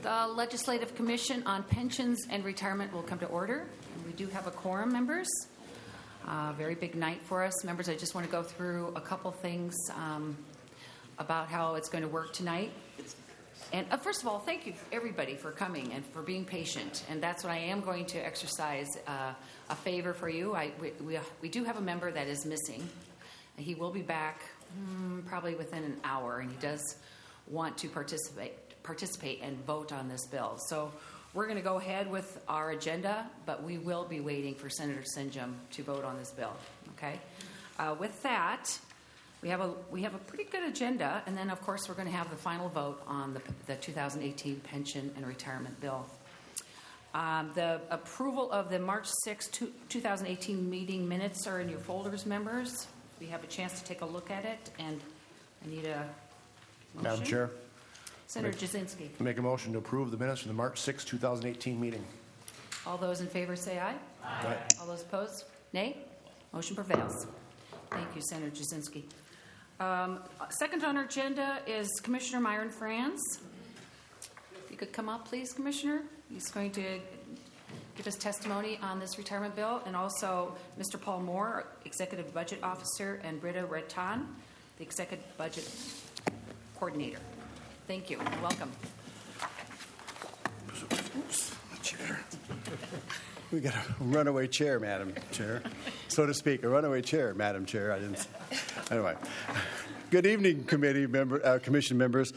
The Legislative Commission on Pensions and Retirement will come to order. And we do have a quorum, members. Very big night for us. Members, I just want to go through a couple things about how it's going to work tonight. And first of all, thank you, everybody, for coming and for being patient. And that's what I am going to exercise a favor for you. We do have a member that is missing. He will be back probably within an hour, and he does want to participate and vote on this bill. So we're going to go ahead with our agenda, but we will be waiting for Senator Senjum to vote on this bill. Okay. With that, we have a pretty good agenda, and then of course we're going to have the final vote on the 2018 pension and retirement bill. The approval of the March 6, 2018 meeting minutes are in your folders, members. We have a chance to take a look at it, and I need a motion. Madam Chair. Senator Jasinski. Make a motion to approve the minutes from the March 6, 2018 meeting. All those in favor say aye. Aye. All those opposed? Nay. Motion prevails. Thank you, Senator Jasinski. Second on our agenda is Commissioner Myron Franz. If you could come up, please, Commissioner. He's going to give us testimony on this retirement bill, and also Mr. Paul Moore, Executive Budget Officer, and Britta Retan, the Executive Budget Coordinator. Thank you. Welcome. Oops, the chair. We got a runaway chair, Madam Chair, so to speak. A runaway chair, Madam Chair. I didn't. Anyway. Good evening, commission members.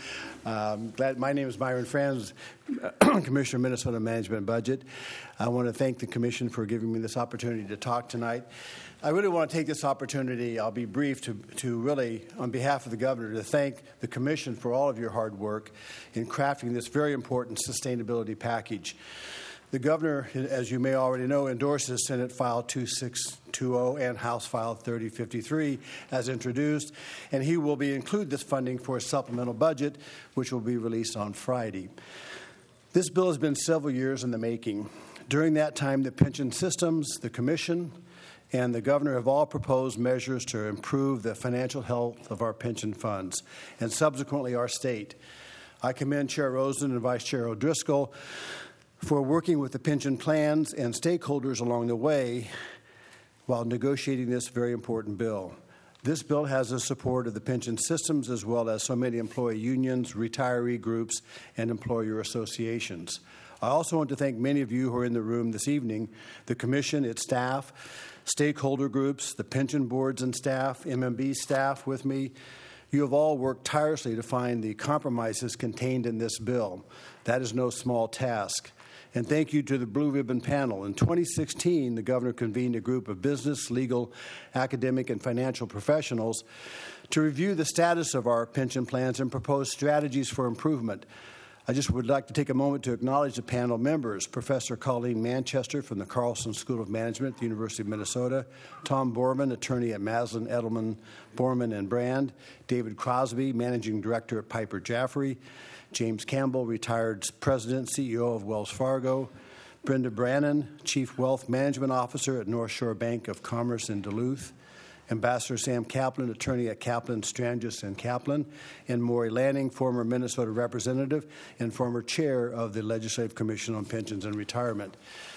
My name is Myron Franz, Commissioner of Minnesota Management and Budget. I want to thank the Commission for giving me this opportunity to talk tonight. I really want to take this opportunity, I'll be brief, to really, on behalf of the Governor, to thank the Commission for all of your hard work in crafting this very important sustainability package. The Governor, as you may already know, endorses Senate File 2620 and House File 3053 as introduced, and he will include this funding for a supplemental budget, which will be released on Friday. This bill has been several years in the making. During that time, the pension systems, the Commission, and the Governor have all proposed measures to improve the financial health of our pension funds, and subsequently our state. I commend Chair Rosen and Vice Chair O'Driscoll for working with the pension plans and stakeholders along the way while negotiating this very important bill. This bill has the support of the pension systems as well as so many employee unions, retiree groups, and employer associations. I also want to thank many of you who are in the room this evening, the Commission, its staff, stakeholder groups, the pension boards and staff, MMB staff with me. You have all worked tirelessly to find the compromises contained in this bill. That is no small task. And thank you to the Blue Ribbon Panel. In 2016, the Governor convened a group of business, legal, academic, and financial professionals to review the status of our pension plans and propose strategies for improvement. I just would like to take a moment to acknowledge the panel members, Professor Colleen Manchester from the Carlson School of Management, the University of Minnesota, Tom Borman, attorney at Maslin, Edelman, Borman, and Brand, David Crosby, managing director at Piper Jaffray, James Campbell, retired president, CEO of Wells Fargo, Brenda Brannon, chief wealth management officer at North Shore Bank of Commerce in Duluth, Ambassador Sam Kaplan, attorney at Kaplan, Strangis & Kaplan, and Maury Lanning, former Minnesota representative and former chair of the Legislative Commission on Pensions and Retirement.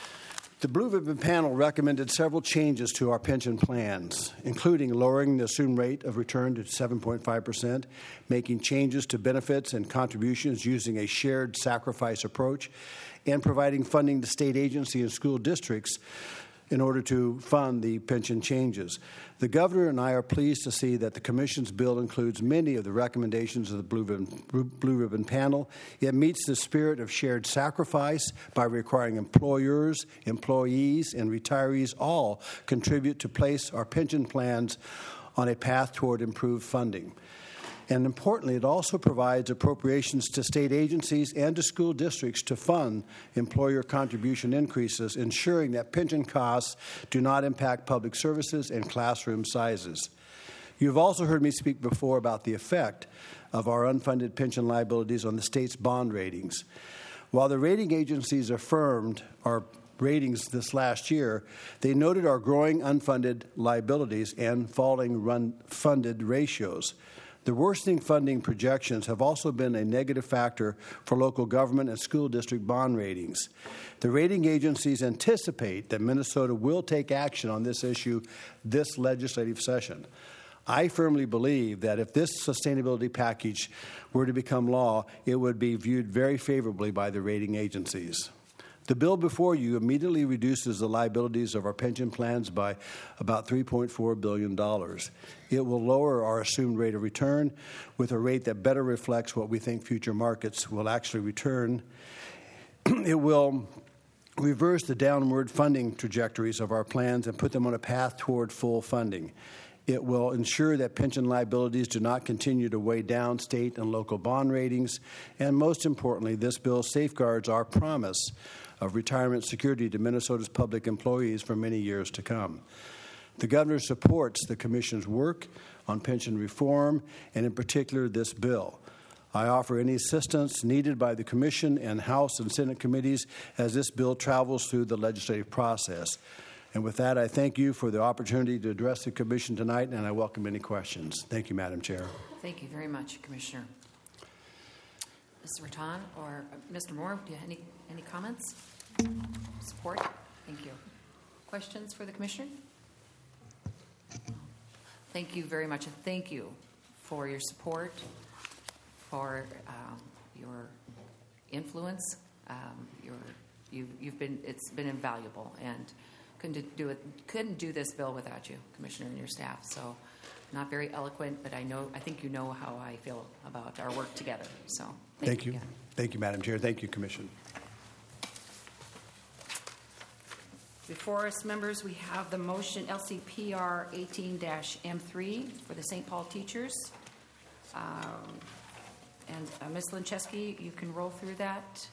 The Blue Ribbon Panel recommended several changes to our pension plans, including lowering the assumed rate of return to 7.5%, making changes to benefits and contributions using a shared sacrifice approach, and providing funding to state agencies and school districts in order to fund the pension changes. The Governor and I are pleased to see that the Commission's bill includes many of the recommendations of the Blue Ribbon Panel. It meets the spirit of shared sacrifice by requiring employers, employees, and retirees all contribute to place our pension plans on a path toward improved funding. And importantly, it also provides appropriations to state agencies and to school districts to fund employer contribution increases, ensuring that pension costs do not impact public services and classroom sizes. You've also heard me speak before about the effect of our unfunded pension liabilities on the state's bond ratings. While the rating agencies affirmed our ratings this last year, they noted our growing unfunded liabilities and falling funded ratios. The worsening funding projections have also been a negative factor for local government and school district bond ratings. The rating agencies anticipate that Minnesota will take action on this issue this legislative session. I firmly believe that if this sustainability package were to become law, it would be viewed very favorably by the rating agencies. The bill before you immediately reduces the liabilities of our pension plans by about $3.4 billion. It will lower our assumed rate of return with a rate that better reflects what we think future markets will actually return. It will reverse the downward funding trajectories of our plans and put them on a path toward full funding. It will ensure that pension liabilities do not continue to weigh down state and local bond ratings. And most importantly, this bill safeguards our promise of retirement security to Minnesota's public employees for many years to come. The Governor supports the Commission's work on pension reform, and in particular this bill. I offer any assistance needed by the Commission and House and Senate committees as this bill travels through the legislative process. And with that, I thank you for the opportunity to address the Commission tonight, and I welcome any questions. Thank you, Madam Chair. Thank you very much, Commissioner. Mr. Rattan or Mr. Moore, do you have any comments? Support? Thank you. Questions for the Commissioner? Thank you very much, and thank you for your support, for your influence. It's been invaluable, and couldn't do this bill without you, Commissioner, and your staff. So, not very eloquent, but I think you know how I feel about our work together. So, thank you again. Thank you, Madam Chair. Thank you, Commission. Before us, members, we have the motion LCPR 18-M3 for the St. Paul teachers. And Ms. Lincheski, you can roll through that.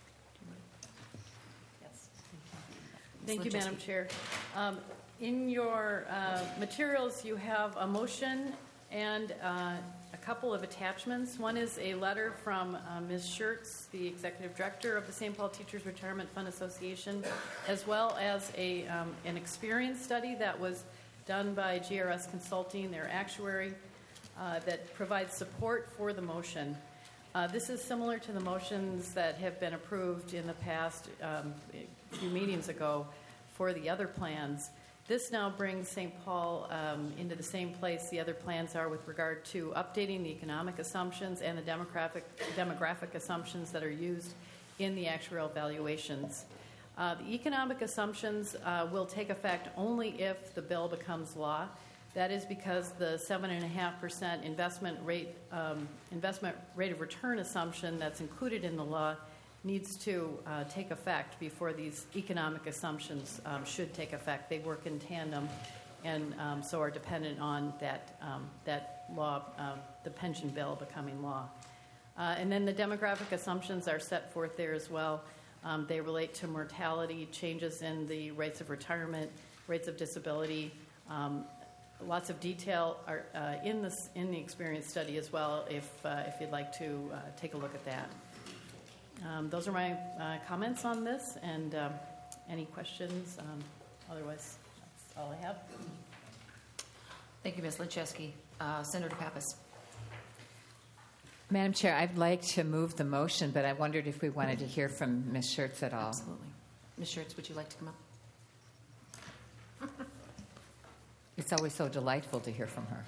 Yes. Thank you, Madam Chair. In your materials, you have a motion and a couple of attachments. One is a letter from Ms. Schertz, the Executive Director of the St. Paul Teachers Retirement Fund Association, as well as an experience study that was done by GRS Consulting, their actuary, that provides support for the motion. This is similar to the motions that have been approved in the past a few meetings ago for the other plans. This now brings St. Paul into the same place the other plans are with regard to updating the economic assumptions and the demographic assumptions that are used in the actuarial valuations. The economic assumptions will take effect only if the bill becomes law. That is because the 7.5% investment rate of return assumption that's included in the law needs to take effect before these economic assumptions should take effect. They work in tandem, and so are dependent on that law, the pension bill becoming law. And then the demographic assumptions are set forth there as well. They relate to mortality, changes in the rates of retirement, rates of disability. Lots of detail are in the experience study as well. If you'd like to take a look at that. Those are my comments on this, and any questions? Otherwise, that's all I have. Thank you, Ms. Lincheski. Senator Pappas. Madam Chair, I'd like to move the motion, but I wondered if we wanted to hear from Ms. Schertz at all. Absolutely. Ms. Schertz, would you like to come up? It's always so delightful to hear from her.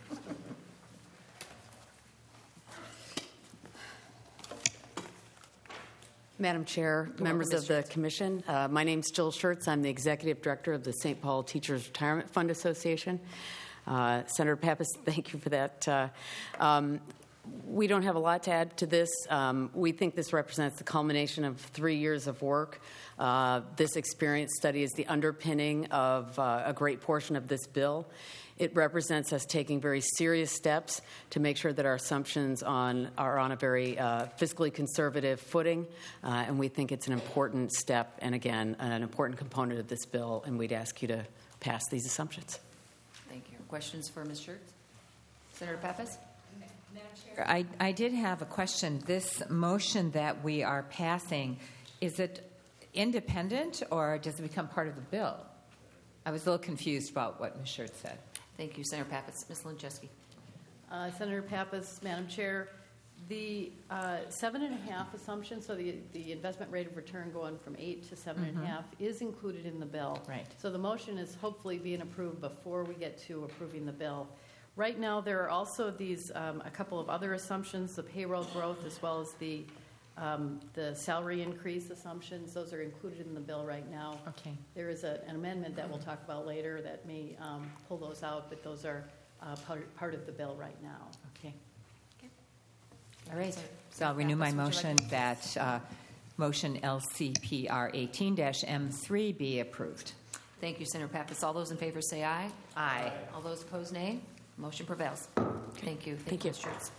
Madam Chair, members of the Commission, my name is Jill Schertz. I'm the Executive Director of the St. Paul Teachers Retirement Fund Association. Senator Pappas, thank you for that. We don't have a lot to add to this. We think this represents the culmination of 3 years of work. This experience study is the underpinning of a great portion of this bill. It represents us taking very serious steps to make sure that our assumptions are on a very fiscally conservative footing, and we think it's an important step and, again, an important component of this bill, and we'd ask you to pass these assumptions. Thank you. Questions for Ms. Schertz? Senator Pappas? Madam Chair, I did have a question. This motion that we are passing, is it independent or does it become part of the bill? I was a little confused about what Ms. Schertz said. Thank you, Senator Pappas. Ms. Lincheski. Senator Pappas, Madam Chair, the 7.5 assumption, so the investment rate of return going from 8 to 7.5 is included in the bill. Right. So the motion is hopefully being approved before we get to approving the bill. Right now, there are also these a couple of other assumptions: the payroll growth as well as the salary increase assumptions. Those are included in the bill right now. Okay. There is an amendment that we'll talk about later that may pull those out, but those are part of the bill right now. Okay. All right. So I'll renew my motion that motion LCPR 18-M3 be approved. Thank you, Senator Pappas. All those in favor say aye. Aye. All those opposed, nay. Motion prevails. Thank you. Thank you. Ms. Schertz.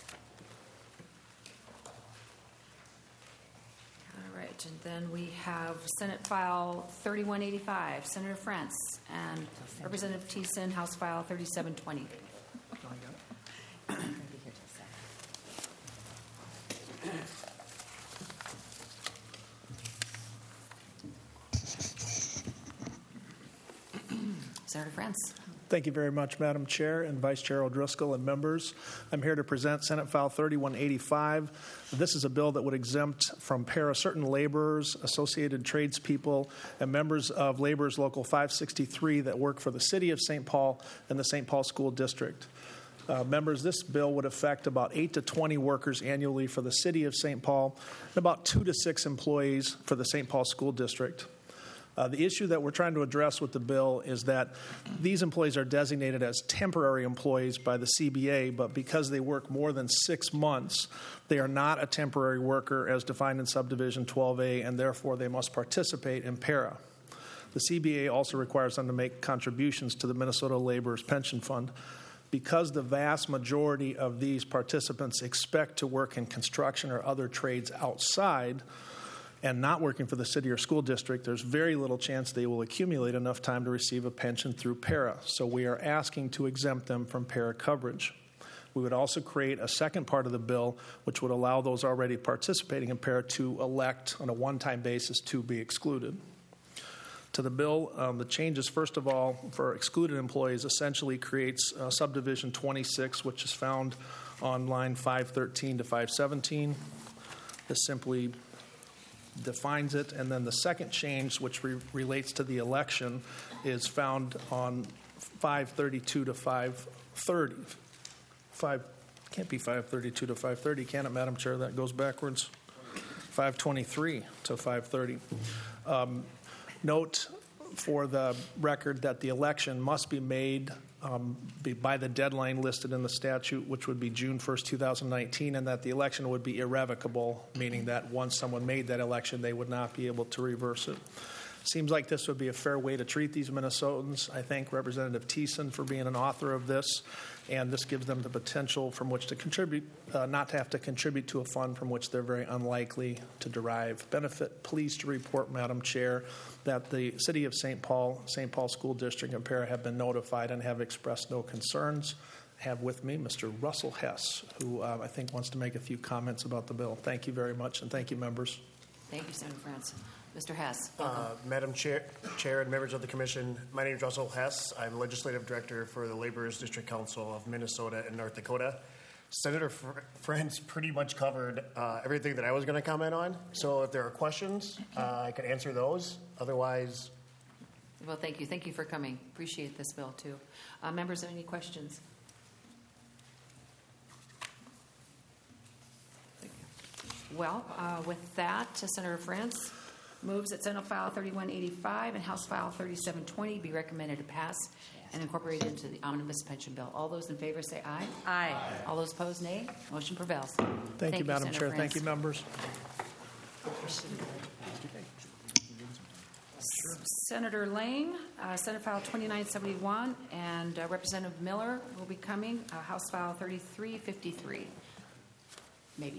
All right, and then we have Senate File 3185, Senator France, and Representative Thiessen, House File 3720. Senator France. Thank you very much, Madam Chair and Vice Chair O'Driscoll and members. I'm here to present Senate File 3185. This is a bill that would exempt from para certain laborers, associated tradespeople, and members of Laborers Local 563 that work for the City of St. Paul and the St. Paul School District. Members, this bill would affect about 8 to 20 workers annually for the City of St. Paul and about 2 to 6 employees for the St. Paul School District. The issue that we're trying to address with the bill is that these employees are designated as temporary employees by the CBA, but because they work more than 6 months, they are not a temporary worker as defined in Subdivision 12A, and therefore they must participate in para. The CBA also requires them to make contributions to the Minnesota Laborers Pension Fund. Because the vast majority of these participants expect to work in construction or other trades outside and not working for the city or school district, there's very little chance they will accumulate enough time to receive a pension through para. So we are asking to exempt them from para coverage. We would also create a second part of the bill which would allow those already participating in para to elect on a one-time basis to be excluded. To the bill, the changes, first of all, for excluded employees essentially creates Subdivision 26, which is found on line 513 to 517. This simply defines it, and then the second change, which relates to the election, is found on 532 to 530. Can't be 532 to 530, can it, Madam Chair? That goes backwards. 523 to 530. Note for the record that the election must be made by the deadline listed in the statute, which would be June 1st, 2019, and that the election would be irrevocable, meaning that once someone made that election, they would not be able to reverse it. Seems like this would be a fair way to treat these Minnesotans. I thank Representative Thiessen for being an author of this, and this gives them the potential from which to contribute, not to have to contribute to a fund from which they're very unlikely to derive benefit. Pleased to report, Madam Chair, that the City of St. Paul School District and para have been notified and have expressed no concerns. I have with me Mr. Russell Hess, who I think wants to make a few comments about the bill. Thank you very much, and thank you, members. Thank you, Senator France. Mr. Hess. Madam Chair and members of the Commission, my name is Russell Hess. I'm Legislative Director for the Laborers District Council of Minnesota and North Dakota. Senator France pretty much covered everything that I was going to comment on. So if there are questions, I could answer those. Otherwise... Well, thank you. Thank you for coming. Appreciate this bill, too. Members, have any questions? Well, with that, Senator France moves that Senate File 3185 and House File 3720 be recommended to pass and incorporated into the omnibus pension bill. All those in favor say aye. Aye. All those opposed, nay. Motion prevails. Thank you, Madam Senator Chair. France. Thank you, members. Senator Lane, Senate File 2971, and Representative Miller will be coming, House File 3353. Maybe.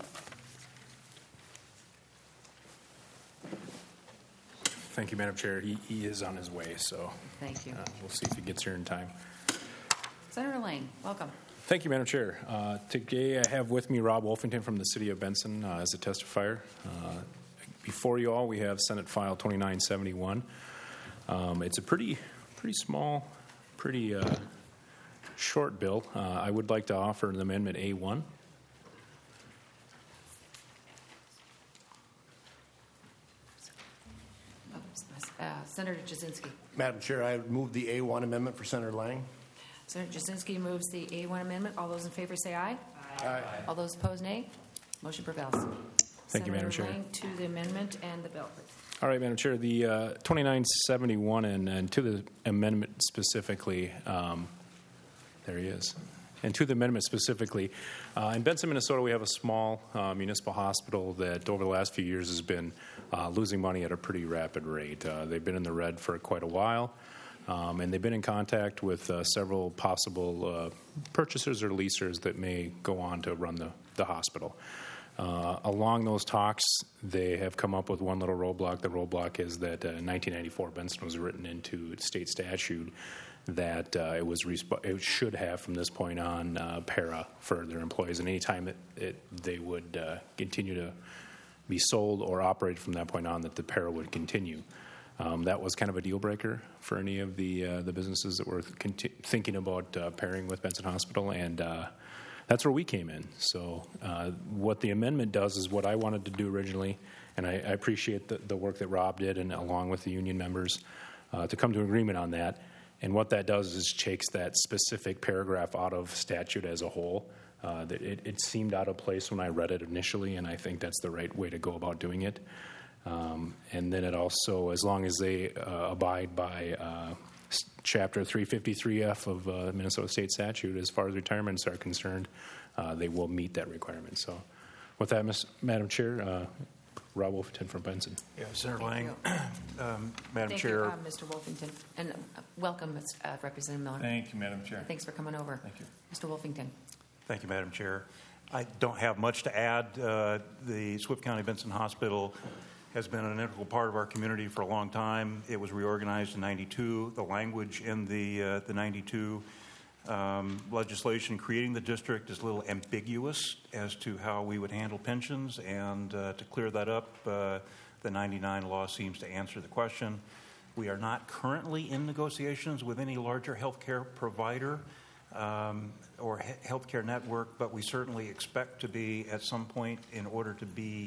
Thank you, Madam Chair. He is on his way, so Thank you. We'll see if he gets here in time. Senator Lane, welcome. Thank you, Madam Chair. Today I have with me Rob Wolfington from the City of Benson as a testifier. Before you all, we have Senate File 2971. It's a pretty small, pretty short bill. I would like to offer an amendment A1. Senator Jasinski. Madam Chair, I move the A1 amendment for Senator Lang. Senator Jasinski moves the A1 amendment. All those in favor say aye. Aye. All those opposed, nay. Motion prevails. Thank you, Madam Chair. Senator Lang to the amendment and the bill, please. All right, Madam Chair, the 2971 and to the amendment specifically, there he is. And to the amendment specifically, in Benson, Minnesota, we have a small municipal hospital that over the last few years has been losing money at a pretty rapid rate. They've been in the red for quite a while, and they've been in contact with several possible purchasers or leasers that may go on to run the hospital. Along those talks, they have come up with one little roadblock. The roadblock is that in 1994, Benson was written into state statute that it should have from this point on para for their employees, and any time they would continue to be sold or operated from that point on, that the para would continue. That was kind of a deal breaker for any of the businesses that were thinking about pairing with Benson Hospital, and that's where we came in. So what the amendment does is what I wanted to do originally, and I appreciate the work that Rob did, and along with the union members, to come to an agreement on that. And what that does is takes that specific paragraph out of statute as a whole. It seemed out of place when I read it initially, and I think that's the right way to go about doing it. And then it also, as long as they abide by Chapter 353F of Minnesota State Statute, as far as retirements are concerned, they will meet that requirement. So with that, Madam Chair, Rob Wolfington from Benson. Yeah, Senator Lang, Madam Thank Chair. you, Mr. Wolfington. And welcome, Representative Miller. Thank you, Madam Chair. Thanks for coming over. Thank you. Mr. Wolfington. Thank you, Madam Chair. I don't have much to add. The Swift County Benson Hospital has been an integral part of our community for a long time. It was reorganized in '92. The language in the '92 legislation creating the district is a little ambiguous as to how we would handle pensions, and to clear that up, the '99 law seems to answer the question. We are not currently in negotiations with any larger healthcare provider or healthcare network, but we certainly expect to be at some point in order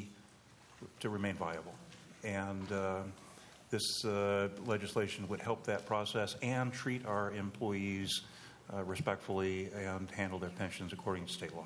to remain viable. And this legislation would help that process and treat our employees respectfully and handle their pensions according to state law.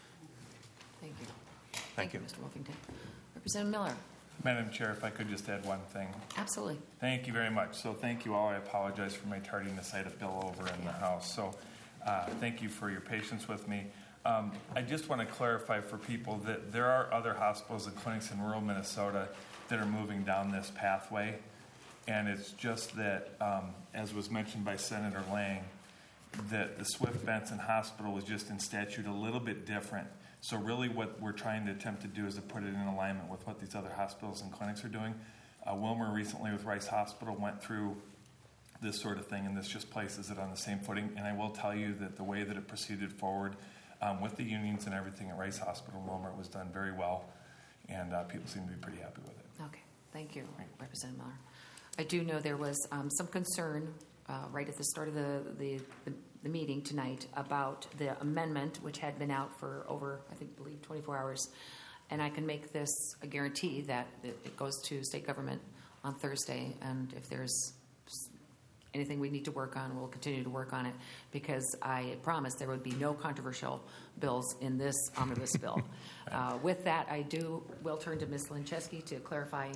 Thank you. Thank you. Mr. Wolfington. Representative Miller. Madam Chair, if I could just add one thing. Absolutely. Thank you very much. So thank you all. I apologize for my tardiness. I had a bill over in the House. So thank you for your patience with me. I just want to clarify for people that there are other hospitals and clinics in rural Minnesota that are moving down this pathway. And it's just that, as was mentioned by Senator Lang, that the Swift Benson Hospital was just in statute a little bit different. So really what we're trying to attempt to do is to put it in alignment with what these other hospitals and clinics are doing. Wilmer recently with Rice Hospital went through this sort of thing, and this just places it on the same footing. And I will tell you that the way that it proceeded forward with the unions and everything at Rice Hospital and Wilmer was done very well, and people seem to be pretty happy with it. Okay. Thank you, Representative Miller. I do know there was some concern right at the start of the meeting tonight about the amendment, which had been out for over, I believe 24 hours. And I can make this a guarantee that it goes to state government on Thursday. And if there's anything we need to work on, we'll continue to work on it, because I promised there would be no controversial bills in this omnibus bill. With that, will turn to Ms. Lincheski to clarify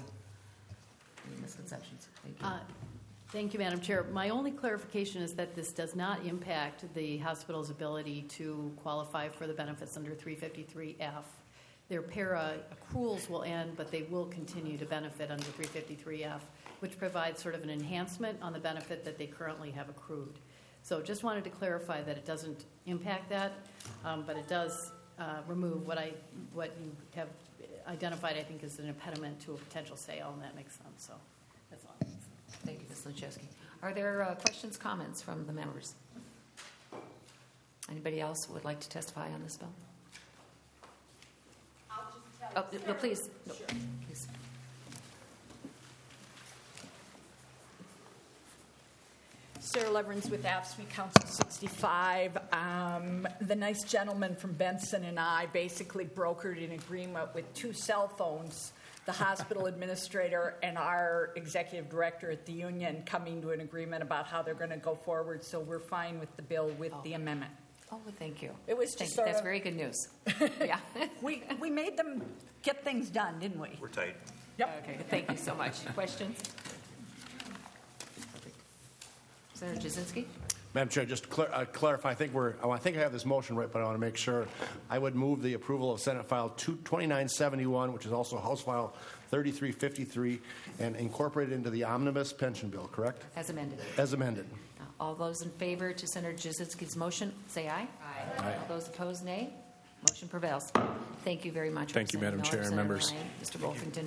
any misconceptions. Thank you. Thank you, Madam Chair. My only clarification is that this does not impact the hospital's ability to qualify for the benefits under 353F. Their para accruals will end, but they will continue to benefit under 353F, which provides sort of an enhancement on the benefit that they currently have accrued. So just wanted to clarify that it doesn't impact that, but it does remove what you have identified, I think, as an impediment to a potential sale, and that makes sense. So that's all. Thank you, Ms. Lincheski. Are there questions, comments from the members? Anybody else would like to testify on this bill? I'll just tell you. No, please. No, sure. Please. Sarah Leverins with AFSCME Council 65. The nice gentleman from Benson and I basically brokered an agreement with 2 cell phones, the hospital administrator and our executive director at the union, coming to an agreement about how they're going to go forward. So we're fine with the bill with the amendment. Oh, well, thank you. It was just sort That's of- very good news. Yeah. We made them get things done, didn't we? We're tight. Yep. Okay, thank you so much. Questions? Senator Jasinski? Madam Chair, just to clarify, I think I have this motion right, but I want to make sure. I would move the approval of Senate File 2971, which is also House File 3353, and incorporate it into the omnibus pension bill, correct? As amended. As amended. All those in favor to Senator Jasinski's motion, say aye. Aye. All those opposed, nay. Motion prevails. Thank you very much. Thank you, Madam Chair and members. Mr. Wolfington.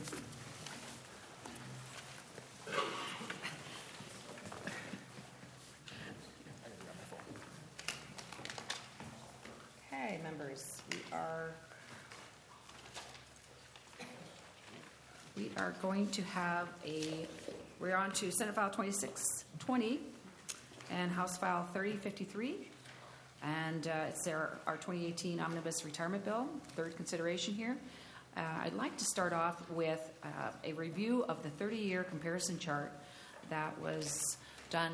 Okay, members, we're on to Senate File 2620 and House File 3053. And it's our 2018 Omnibus Retirement Bill, third consideration here. I'd like to start off with a review of the 30-year comparison chart that was done.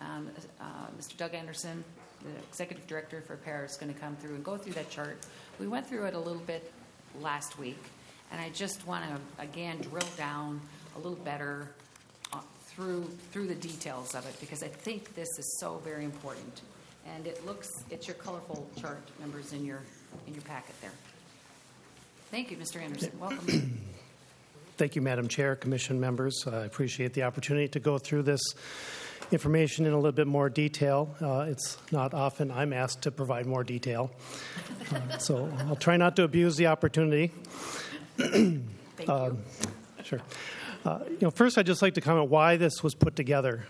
Mr. Doug Anderson, the Executive Director for PARA, is going to come through and go through that chart. We went through it a little bit last week, and I just want to, again, drill down a little better through the details of it, because I think this is so very important. And it's your colorful chart, members, in your packet there. Thank you, Mr. Anderson. Welcome. Thank you, Madam Chair, Commission members. I appreciate the opportunity to go through this information in a little bit more detail. It's not often I'm asked to provide more detail, so I'll try not to abuse the opportunity. Thank you. Sure. First, I'd just like to comment why this was put together.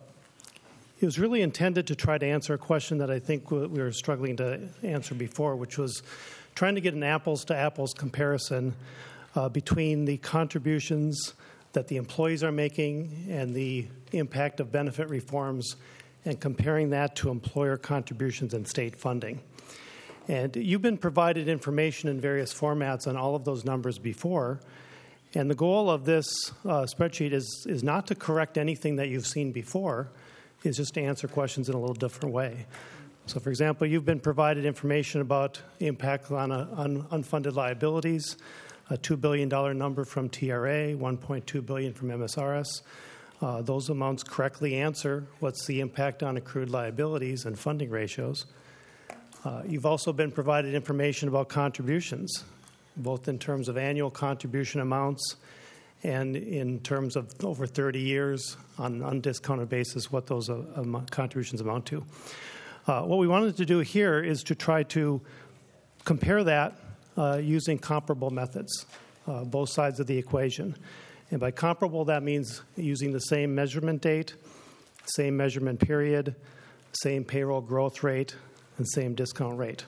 It was really intended to try to answer a question that I think we were struggling to answer before, which was trying to get an apples-to-apples comparison between the contributions that the employees are making and the impact of benefit reforms, and comparing that to employer contributions and state funding. And you've been provided information in various formats on all of those numbers before, and the goal of this spreadsheet is not to correct anything that you've seen before, is just to answer questions in a little different way. So, for example, you've been provided information about impact on unfunded liabilities, a $2 billion number from TRA, $1.2 billion from MSRS. Those amounts correctly answer what's the impact on accrued liabilities and funding ratios. You've also been provided information about contributions, both in terms of annual contribution amounts and in terms of over 30 years on an undiscounted basis, what those contributions amount to. What we wanted to do here is to try to compare that using comparable methods, both sides of the equation. And by comparable, that means using the same measurement date, same measurement period, same payroll growth rate, and same discount rate.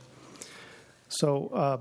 So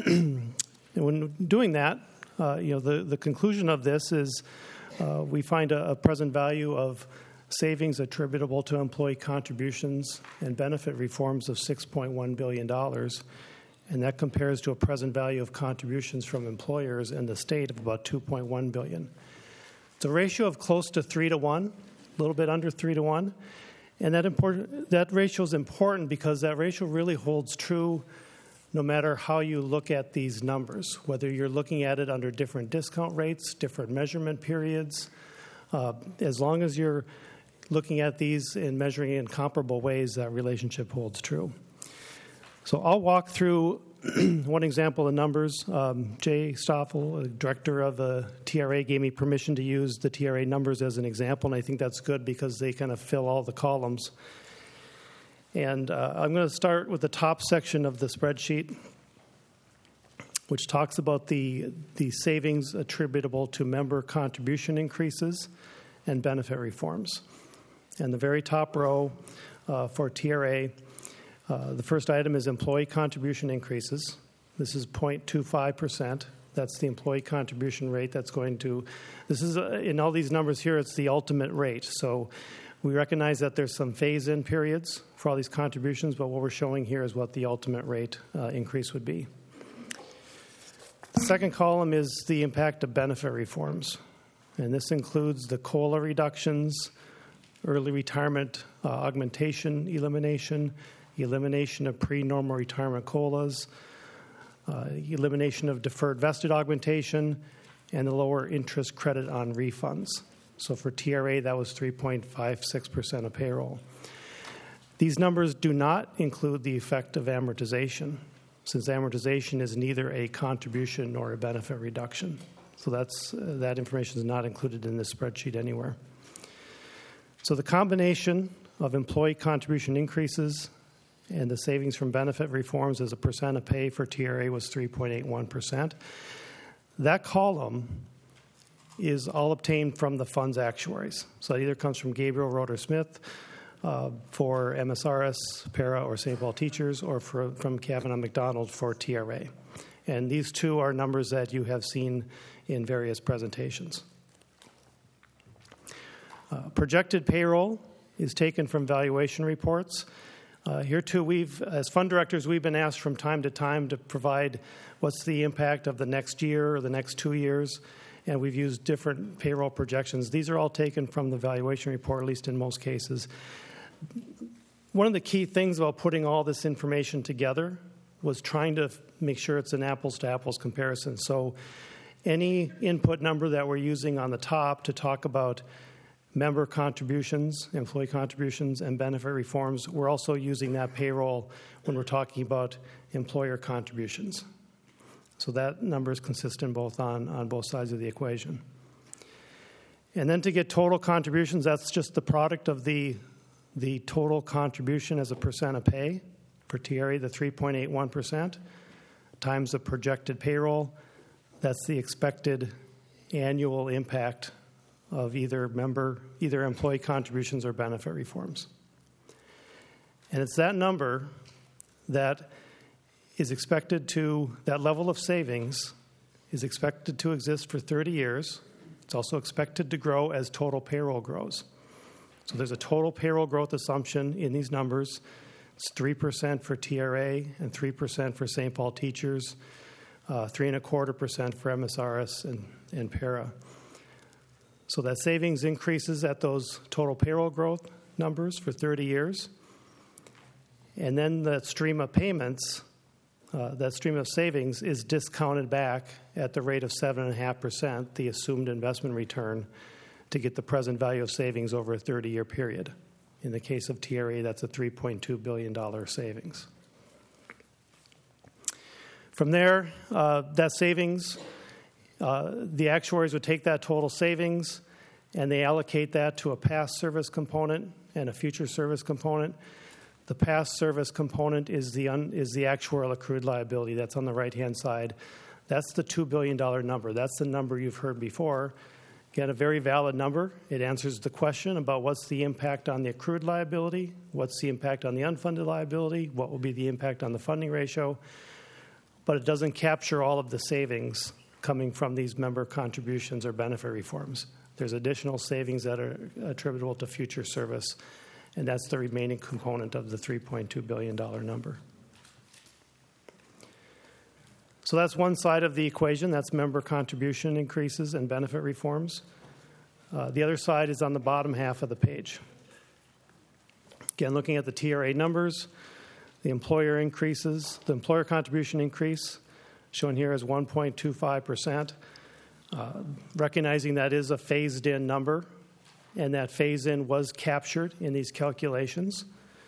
when doing that, the conclusion of this is we find a present value of savings attributable to employee contributions and benefit reforms of $6.1 billion, and that compares to a present value of contributions from employers in the state of about $2.1 billion. It's a ratio of close to 3 to 1, a little bit under 3 to 1, and that ratio is important because that ratio really holds true no matter how you look at these numbers, whether you're looking at it under different discount rates, different measurement periods. As long as you're looking at these and measuring in comparable ways, that relationship holds true. So I'll walk through one example of numbers. Jay Stoffel, the director of the TRA, gave me permission to use the TRA numbers as an example, and I think that's good because they kind of fill all the columns. And I'm going to start with the top section of the spreadsheet, which talks about the savings attributable to member contribution increases and benefit reforms. And the very top row for TRA, the first item is employee contribution increases. This is 0.25%. That's the employee contribution rate that's going to, this is, in all these numbers here, it's the ultimate rate. So We recognize that there's some phase-in periods for all these contributions, but what we're showing here is what the ultimate rate increase would be. The second column is the impact of benefit reforms, and this includes the COLA reductions, early retirement augmentation elimination, elimination of pre-normal retirement COLAs, elimination of deferred vested augmentation, and the lower interest credit on refunds. So for TRA, that was 3.56% of payroll. These numbers do not include the effect of amortization, since amortization is neither a contribution nor a benefit reduction. So that information is not included in this spreadsheet anywhere. So the combination of employee contribution increases and the savings from benefit reforms as a percent of pay for TRA was 3.81%. That column is all obtained from the fund's actuaries. So it either comes from Gabriel Roeder Smith for MSRS, Para, or St. Paul Teachers, or from Kavanaugh McDonald for TRA. And these two are numbers that you have seen in various presentations. Projected payroll is taken from valuation reports. Here too, as fund directors, we've been asked from time to time to provide what's the impact of the next year or the next 2 years, and we've used different payroll projections. These are all taken from the valuation report, at least in most cases. One of the key things about putting all this information together was trying to make sure it's an apples-to-apples comparison. So any input number that we're using on the top to talk about member contributions, employee contributions, and benefit reforms, we're also using that payroll when we're talking about employer contributions. So that number is consistent both on both sides of the equation. And then to get total contributions, that's just the product of the total contribution as a percent of pay for TRA, the 3.81%, times the projected payroll. That's the expected annual impact of either employee contributions or benefit reforms. And it's that number that is expected to, that level of savings is expected to exist for 30 years. It's also expected to grow as total payroll grows. So there's a total payroll growth assumption in these numbers. It's 3% for TRA and 3% for St. Paul Teachers, 3.25% for MSRS and Para. So that savings increases at those total payroll growth numbers for 30 years. And then that stream of payments, that stream of savings is discounted back at the rate of 7.5%, the assumed investment return, to get the present value of savings over a 30-year period. In the case of TRA, that's a $3.2 billion savings. From there, that savings, the actuaries would take that total savings and they allocate that to a past service component and a future service component. The past service component is the actuarial accrued liability. That's on the right-hand side. That's the $2 billion number. That's the number you've heard before. Again, a very valid number. It answers the question about what's the impact on the accrued liability, what's the impact on the unfunded liability, what will be the impact on the funding ratio. But it doesn't capture all of the savings coming from these member contributions or benefit reforms. There's additional savings that are attributable to future service, and that's the remaining component of the $3.2 billion number. So that's one side of the equation. That's member contribution increases and benefit reforms. The other side is on the bottom half of the page. Again, looking at the TRA numbers, the employer increases, the employer contribution increase shown here is 1.25%. Recognizing that is a phased-in number, and that phase-in was captured in these calculations.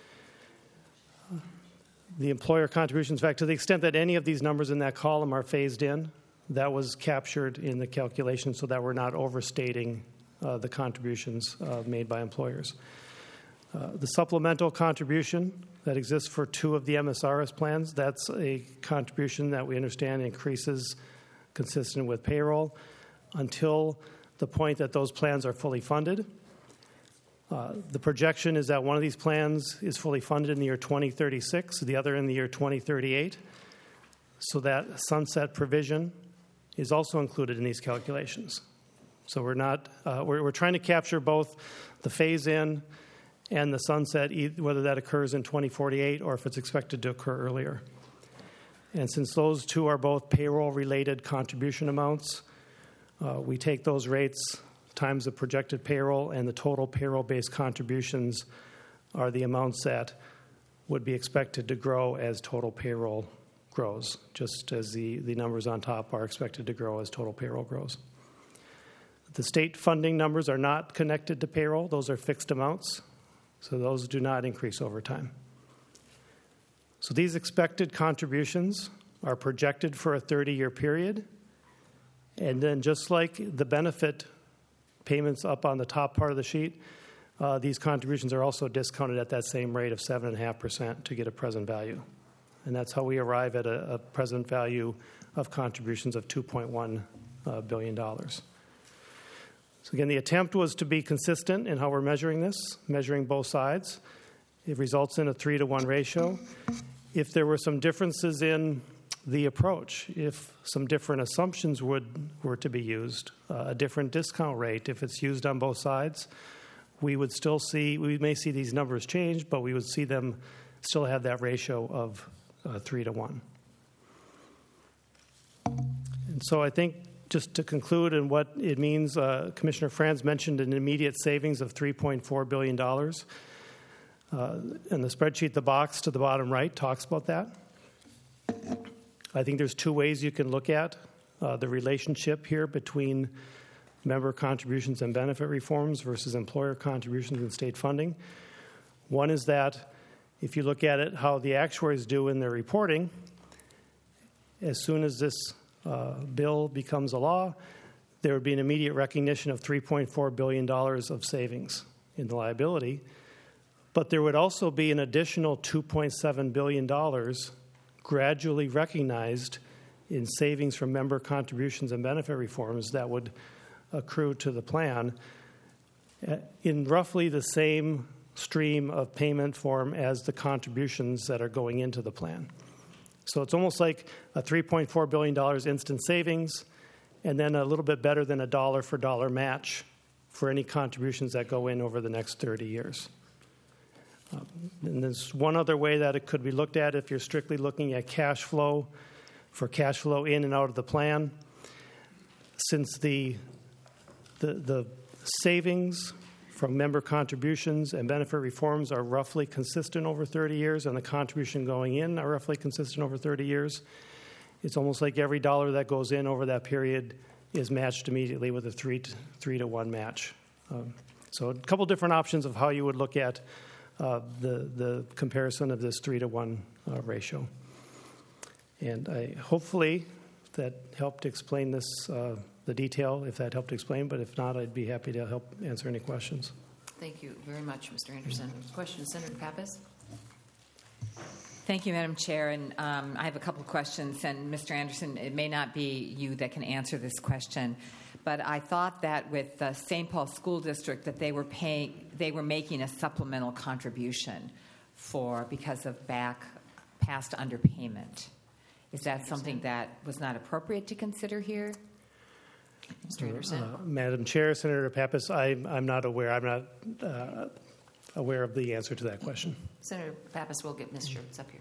The employer contributions, in fact, to the extent that any of these numbers in that column are phased in, that was captured in the calculation so that we're not overstating the contributions made by employers. The supplemental contribution that exists for 2 of the MSRS plans, that's a contribution that we understand increases consistent with payroll until the point that those plans are fully funded. The projection is that one of these plans is fully funded in the year 2036, the other in the year 2038. So that sunset provision is also included in these calculations. So we're trying to capture both the phase-in and the sunset, whether that occurs in 2048 or if it's expected to occur earlier. And since those two are both payroll-related contribution amounts, we take those rates times the projected payroll, and the total payroll-based contributions are the amounts that would be expected to grow as total payroll grows, just as the numbers on top are expected to grow as total payroll grows. The state funding numbers are not connected to payroll. Those are fixed amounts, so those do not increase over time. So these expected contributions are projected for a 30-year period, and then just like the benefit payments up on the top part of the sheet, these contributions are also discounted at that same rate of 7.5% to get a present value. And that's how we arrive at a present value of contributions of $2.1 billion. So again, the attempt was to be consistent in how we're measuring this, measuring both sides. It results in a 3-to-1 ratio. If there were some differences in the approach, if some different assumptions were to be used, a different discount rate, if it's used on both sides, we may see these numbers change, but we would see them still have that ratio of 3-to-1. And so I think just to conclude and what it means, Commissioner Franz mentioned an immediate savings of $3.4 billion. And the spreadsheet, the box to the bottom right, talks about that. I think there's two ways you can look at the relationship here between member contributions and benefit reforms versus employer contributions and state funding. One is that if you look at it, how the actuaries do in their reporting, as soon as this bill becomes a law, there would be an immediate recognition of $3.4 billion of savings in the liability. But there would also be an additional $2.7 billion gradually recognized in savings from member contributions and benefit reforms that would accrue to the plan in roughly the same stream of payment form as the contributions that are going into the plan. So it's almost like a $3.4 billion instant savings, and then a little bit better than a dollar-for-dollar match for any contributions that go in over the next 30 years. And there's one other way that it could be looked at if you're strictly looking at cash flow, for cash flow in and out of the plan. Since the savings from member contributions and benefit reforms are roughly consistent over 30 years, and the contribution going in are roughly consistent over 30 years, it's almost like every dollar that goes in over that period is matched immediately with a 3-to-1 match. So a couple different options of how you would look at the comparison of this 3-to-1 ratio. And hopefully that helped explain this, the detail, if that helped explain, but if not, I'd be happy to help answer any questions. Thank you very much, Mr. Anderson. Question, Senator Pappas? Thank you, Madam Chair. And I have a couple of questions. And Mr. Anderson, it may not be you that can answer this question, but I thought that with the St. Paul School District that they were making a supplemental contribution because of past underpayment. Is that something that was not appropriate to consider here? Mr. Anderson. Madam Chair, Senator Pappas, I'm not aware. I'm not aware of the answer to that question. Senator Pappas will get Ms. Schertz up here.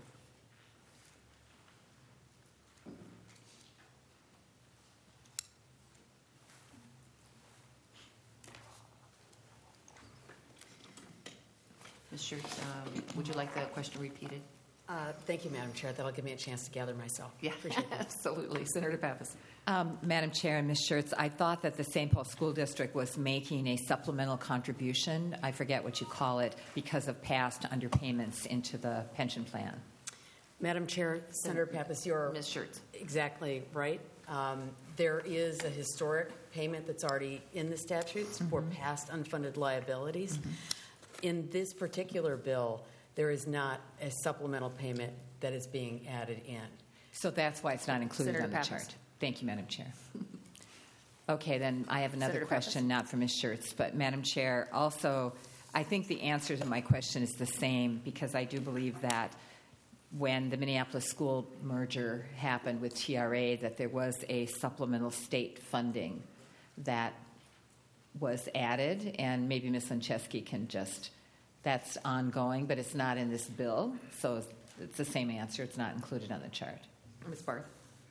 Ms. Schertz, would you like the question repeated? Thank you, Madam Chair. That'll give me a chance to gather myself. Yeah, appreciate that. Absolutely. Senator Pappas. Madam Chair and Ms. Schertz, I thought that the St. Paul School District was making a supplemental contribution, I forget what you call it, because of past underpayments into the pension plan. Madam Chair, Senator Pappas, you're Ms. Schertz. Exactly right. There is a historic payment that's already in the statutes for past unfunded liabilities. In this particular bill, there is not a supplemental payment that is being added in. So that's why it's not included Senator on the Pappas. chart. Thank you, Madam Chair. Okay, then I have another Senator question, not for Ms. Schertz, but Madam Chair, also, I think the answer to my question is the same because I do believe that when the Minneapolis school merger happened with TRA, that there was a supplemental state funding that was added, and maybe Ms. Lincheski can just that's ongoing, but it's not in this bill. So it's the same answer. It's not included on the chart. Ms. Barth?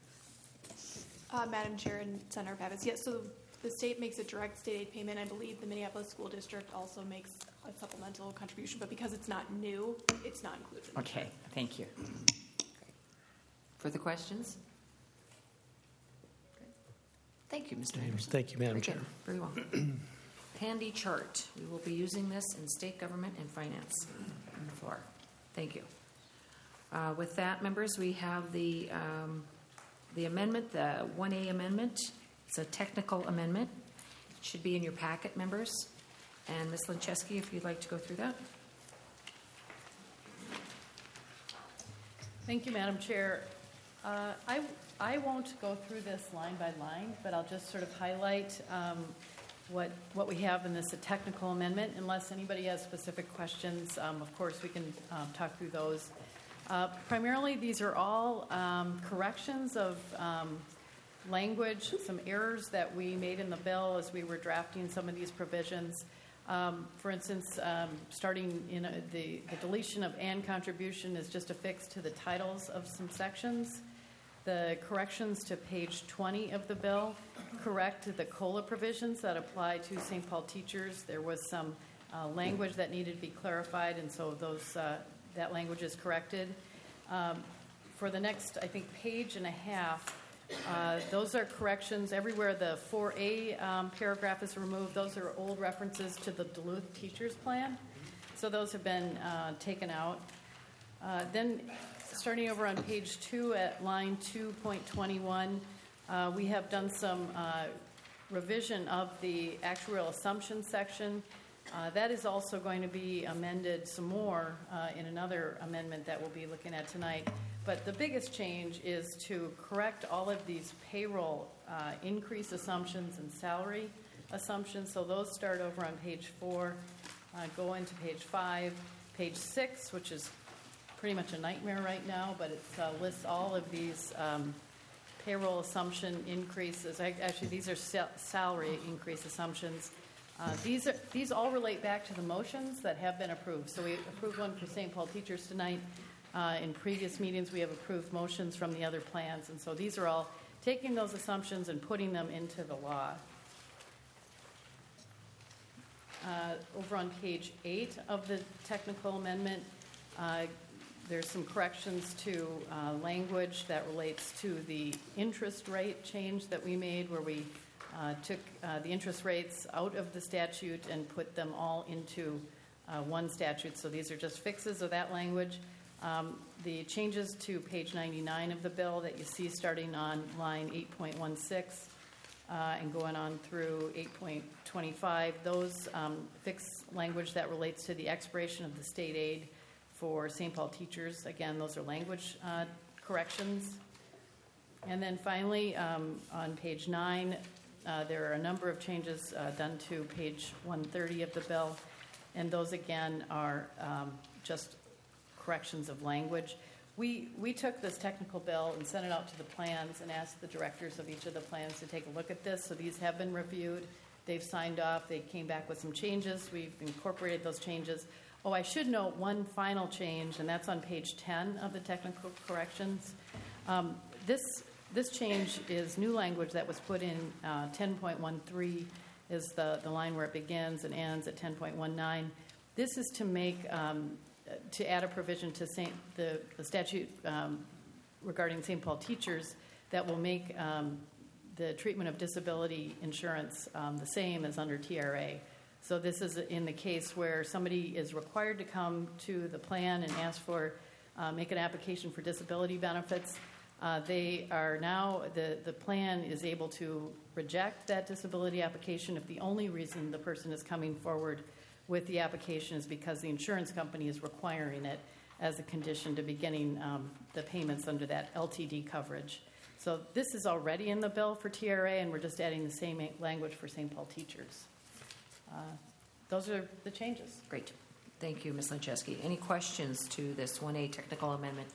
Madam Chair and Senator Pappas, yes, so the state makes a direct state aid payment. I believe the Minneapolis School District also makes a supplemental contribution, but because it's not new, it's not included. Okay, thank you. Further questions? Okay. Thank you, Mr. Anderson. Thank you, Madam Chair. Very well. Handy chart. We will be using this in state government and finance on the floor. Thank you. With that, members, we have the amendment, the 1A amendment. It's a technical amendment. It should be in your packet, members. And Ms. Lincheski, if you'd like to go through that. Thank you, Madam Chair. I won't go through this line by line, but I'll just sort of highlight what we have in this technical amendment. Unless anybody has specific questions, of course, we can talk through those. Primarily, these are all corrections of language, some errors that we made in the bill as we were drafting some of these provisions. For instance, starting in the deletion of "and contribution" is just affixed to the titles of some sections. The corrections to page 20 of the bill correct the COLA provisions that apply to St. Paul teachers. There was some language that needed to be clarified, and so that language is corrected. For the next, I think, page and a half, those are corrections. Everywhere the 4A paragraph is removed, those are old references to the Duluth Teachers Plan. So those have been taken out. Then, starting over on page 2 at line 2.21, we have done some revision of the actuarial assumption section. That is also going to be amended some more in another amendment that we'll be looking at tonight. But the biggest change is to correct all of these payroll increase assumptions and salary assumptions. So those start over on page 4, go into page 5, page 6, which is pretty much a nightmare right now, but it lists all of these payroll assumption increases. Actually, these are salary increase assumptions. These all relate back to the motions that have been approved. So we approved one for St. Paul teachers tonight. In previous meetings, we have approved motions from the other plans. And so these are all taking those assumptions and putting them into the law. Over on page 8 of the technical amendment, there's some corrections to language that relates to the interest rate change that we made, where we took the interest rates out of the statute and put them all into one statute. So these are just fixes of that language. The changes to page 99 of the bill that you see starting on line 8.16 and going on through 8.25, those fix language that relates to the expiration of the state aid for St. Paul teachers. Again, those are language corrections. And then finally, on page 9, there are a number of changes done to page 130 of the bill, and those again are just corrections of language. We took this technical bill and sent it out to the plans and asked the directors of each of the plans to take a look at this. So these have been reviewed. They've signed off. They came back with some changes. We've incorporated those changes. Oh, I should note one final change, and that's on page 10 of the technical corrections. This change is new language that was put in 10.13 is the line where it begins and ends at 10.19. This is to make to add a provision to the statute regarding St. Paul teachers that will make the treatment of disability insurance the same as under TRA. So this is in the case where somebody is required to come to the plan and ask for, make an application for disability benefits. They are now, the plan is able to reject that disability application if the only reason the person is coming forward with the application is because the insurance company is requiring it as a condition to beginning the payments under that LTD coverage. So this is already in the bill for TRA, and we're just adding the same language for St. Paul teachers. Those are the changes. Great. Thank you, Ms. Lincheski. Any questions to this 1A technical amendment?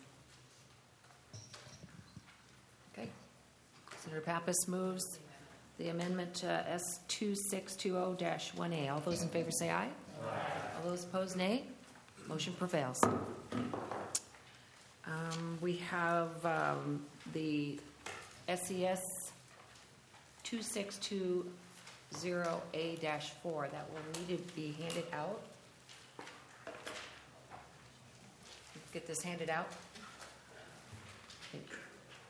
Okay. Senator Pappas moves the amendment S2620-1A. All those in favor say aye. Aye. All those opposed, nay. Motion prevails. We have the SES 2620A-4 that will need to be handed out. Get this handed out. Thank you.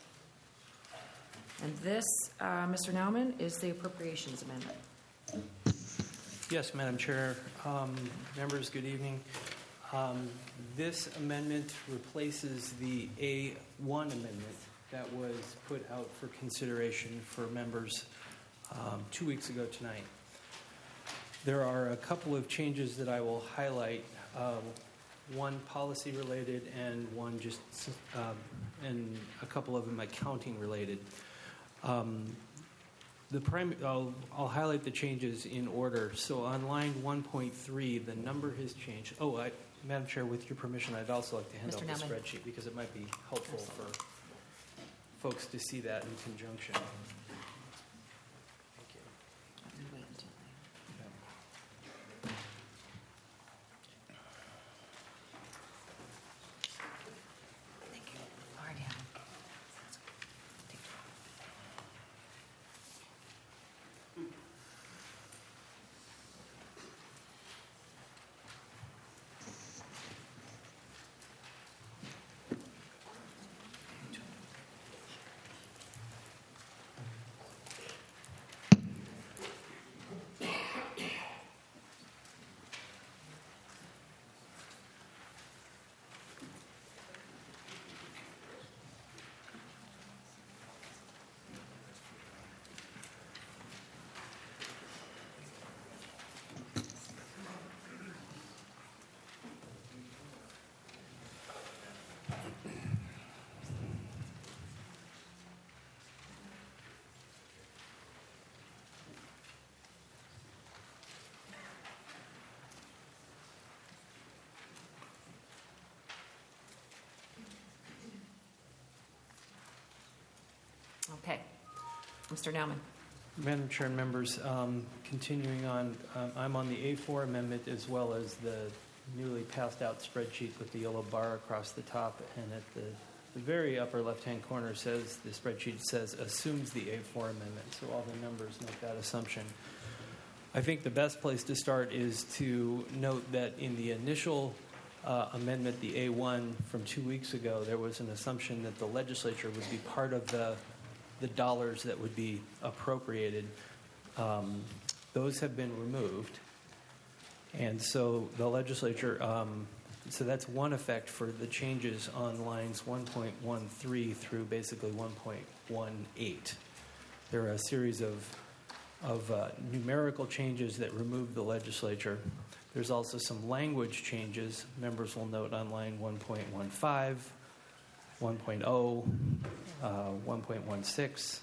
And this, Mr. Nauman, is the appropriations amendment. Yes, Madam Chair. Members, good evening. This amendment replaces the A1 amendment that was put out for consideration for members 2 weeks ago tonight. There are a couple of changes that I will highlight, one policy related and one just, and a couple of them accounting related. I'll highlight the changes in order. So on line 1.3, the number has changed. Madam Chair, with your permission, I'd also like to hand out the spreadsheet because it might be helpful for folks to see that in conjunction. Thank you. Thank you. All right, Adam. Okay. Mr. Nauman. Madam Chair and members, continuing on, I'm on the A4 amendment as well as the newly passed out spreadsheet with the yellow bar across the top, and at the very upper left-hand corner says, the spreadsheet says, assumes the A4 amendment, so all the numbers make that assumption. I think the best place to start is to note that in the initial amendment, the A1 from 2 weeks ago, there was an assumption that the legislature would be part of the dollars that would be appropriated. Those have been removed. And so the legislature, so that's one effect for the changes on lines 1.13 through basically 1.18. There are a series of numerical changes that remove the legislature. There's also some language changes. Members will note on line 1.15, 1.0, 1.16.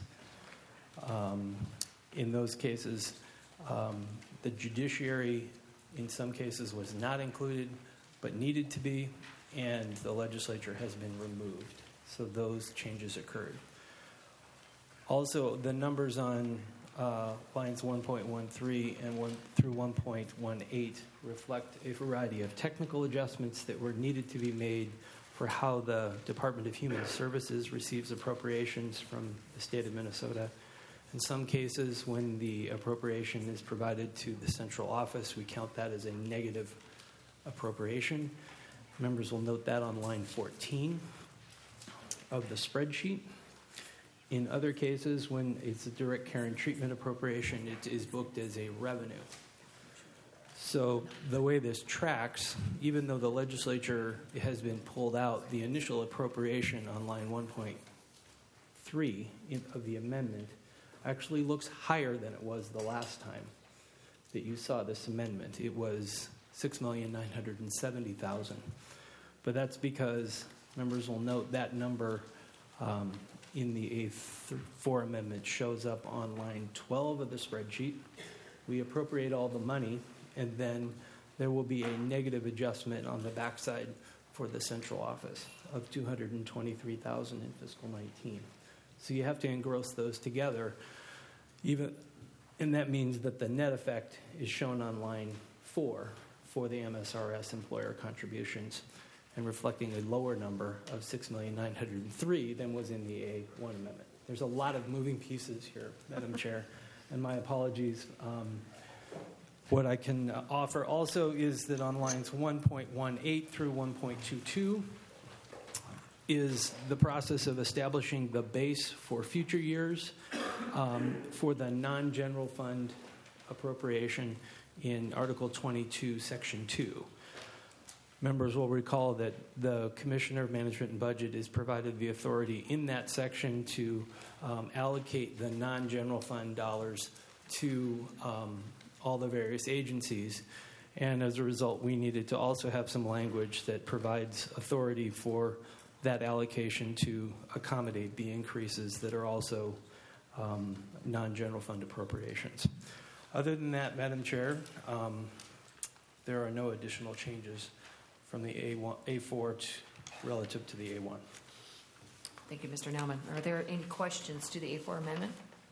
In those cases, the judiciary, in some cases, was not included, but needed to be, and the legislature has been removed. So those changes occurred. Also, the numbers on lines 1.13 and 1 through 1.18 reflect a variety of technical adjustments that were needed to be made for how the Department of Human Services receives appropriations from the state of Minnesota. In some cases, when the appropriation is provided to the central office, we count that as a negative appropriation. Members will note that on line 14 of the spreadsheet. In other cases, when it's a direct care and treatment appropriation, it is booked as a revenue. So the way this tracks, even though the legislature has been pulled out, the initial appropriation on line 1.3 of the amendment actually looks higher than it was the last time that you saw this amendment. It was $6,970,000. But that's because members will note that number in the A4 amendment shows up on line 12 of the spreadsheet. We appropriate all the money, and then there will be a negative adjustment on the backside for the central office of $223,000 in fiscal 19. So you have to engross those together, and that means that the net effect is shown on line 4 for the MSRS employer contributions, and reflecting a lower number of $6,903,000 than was in the A1 amendment. There's a lot of moving pieces here, Madam Chair, and my apologies. What I can offer also is that on lines 1.18 through 1.22 is the process of establishing the base for future years for the non-general fund appropriation in Article 22, Section 2. Members will recall that the Commissioner of Management and Budget is provided the authority in that section to allocate the non-general fund dollars to all the various agencies. And as a result, we needed to also have some language that provides authority for that allocation to accommodate the increases that are also non-general fund appropriations. Other than that, Madam Chair, there are no additional changes from the A4 relative to the A1. Thank you, Mr. Nauman. Are there any questions to the A4 amendment?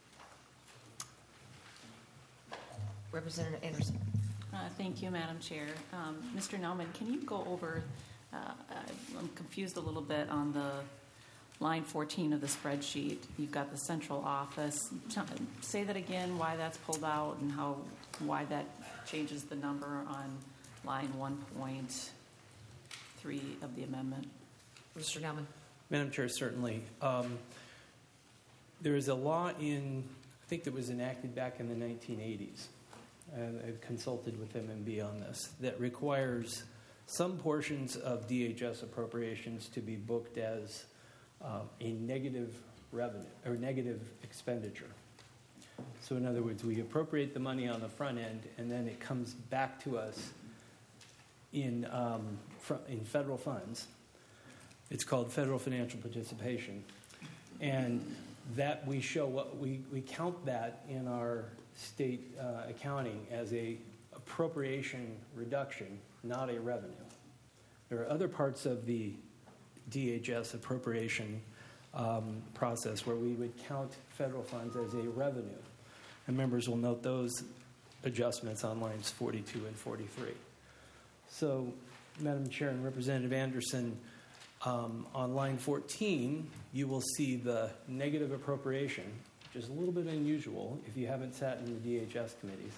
Representative Anderson. Thank you, Madam Chair. Mr. Nauman, can you go over, I'm confused a little bit on the line 14 of the spreadsheet. You've got the central office. Say that again, why that's pulled out and why that changes the number on line 1.3 of the amendment. Mr. Nauman. Madam Chair, certainly. There is a law I think that was enacted back in the 1980s, and I've consulted with MMB on this, that requires some portions of DHS appropriations to be booked as a negative revenue or negative expenditure. So in other words, we appropriate the money on the front end, and then it comes back to us in federal funds. It's called federal financial participation, and that we show we count that in our state accounting as a appropriation reduction, not a revenue. There are other parts of the DHS appropriation process where we would count federal funds as a revenue, and members will note those adjustments on lines 42 and 43. So, Madam Chair and Representative Anderson, on line 14, you will see the negative appropriation, which is a little bit unusual if you haven't sat in the DHS committees.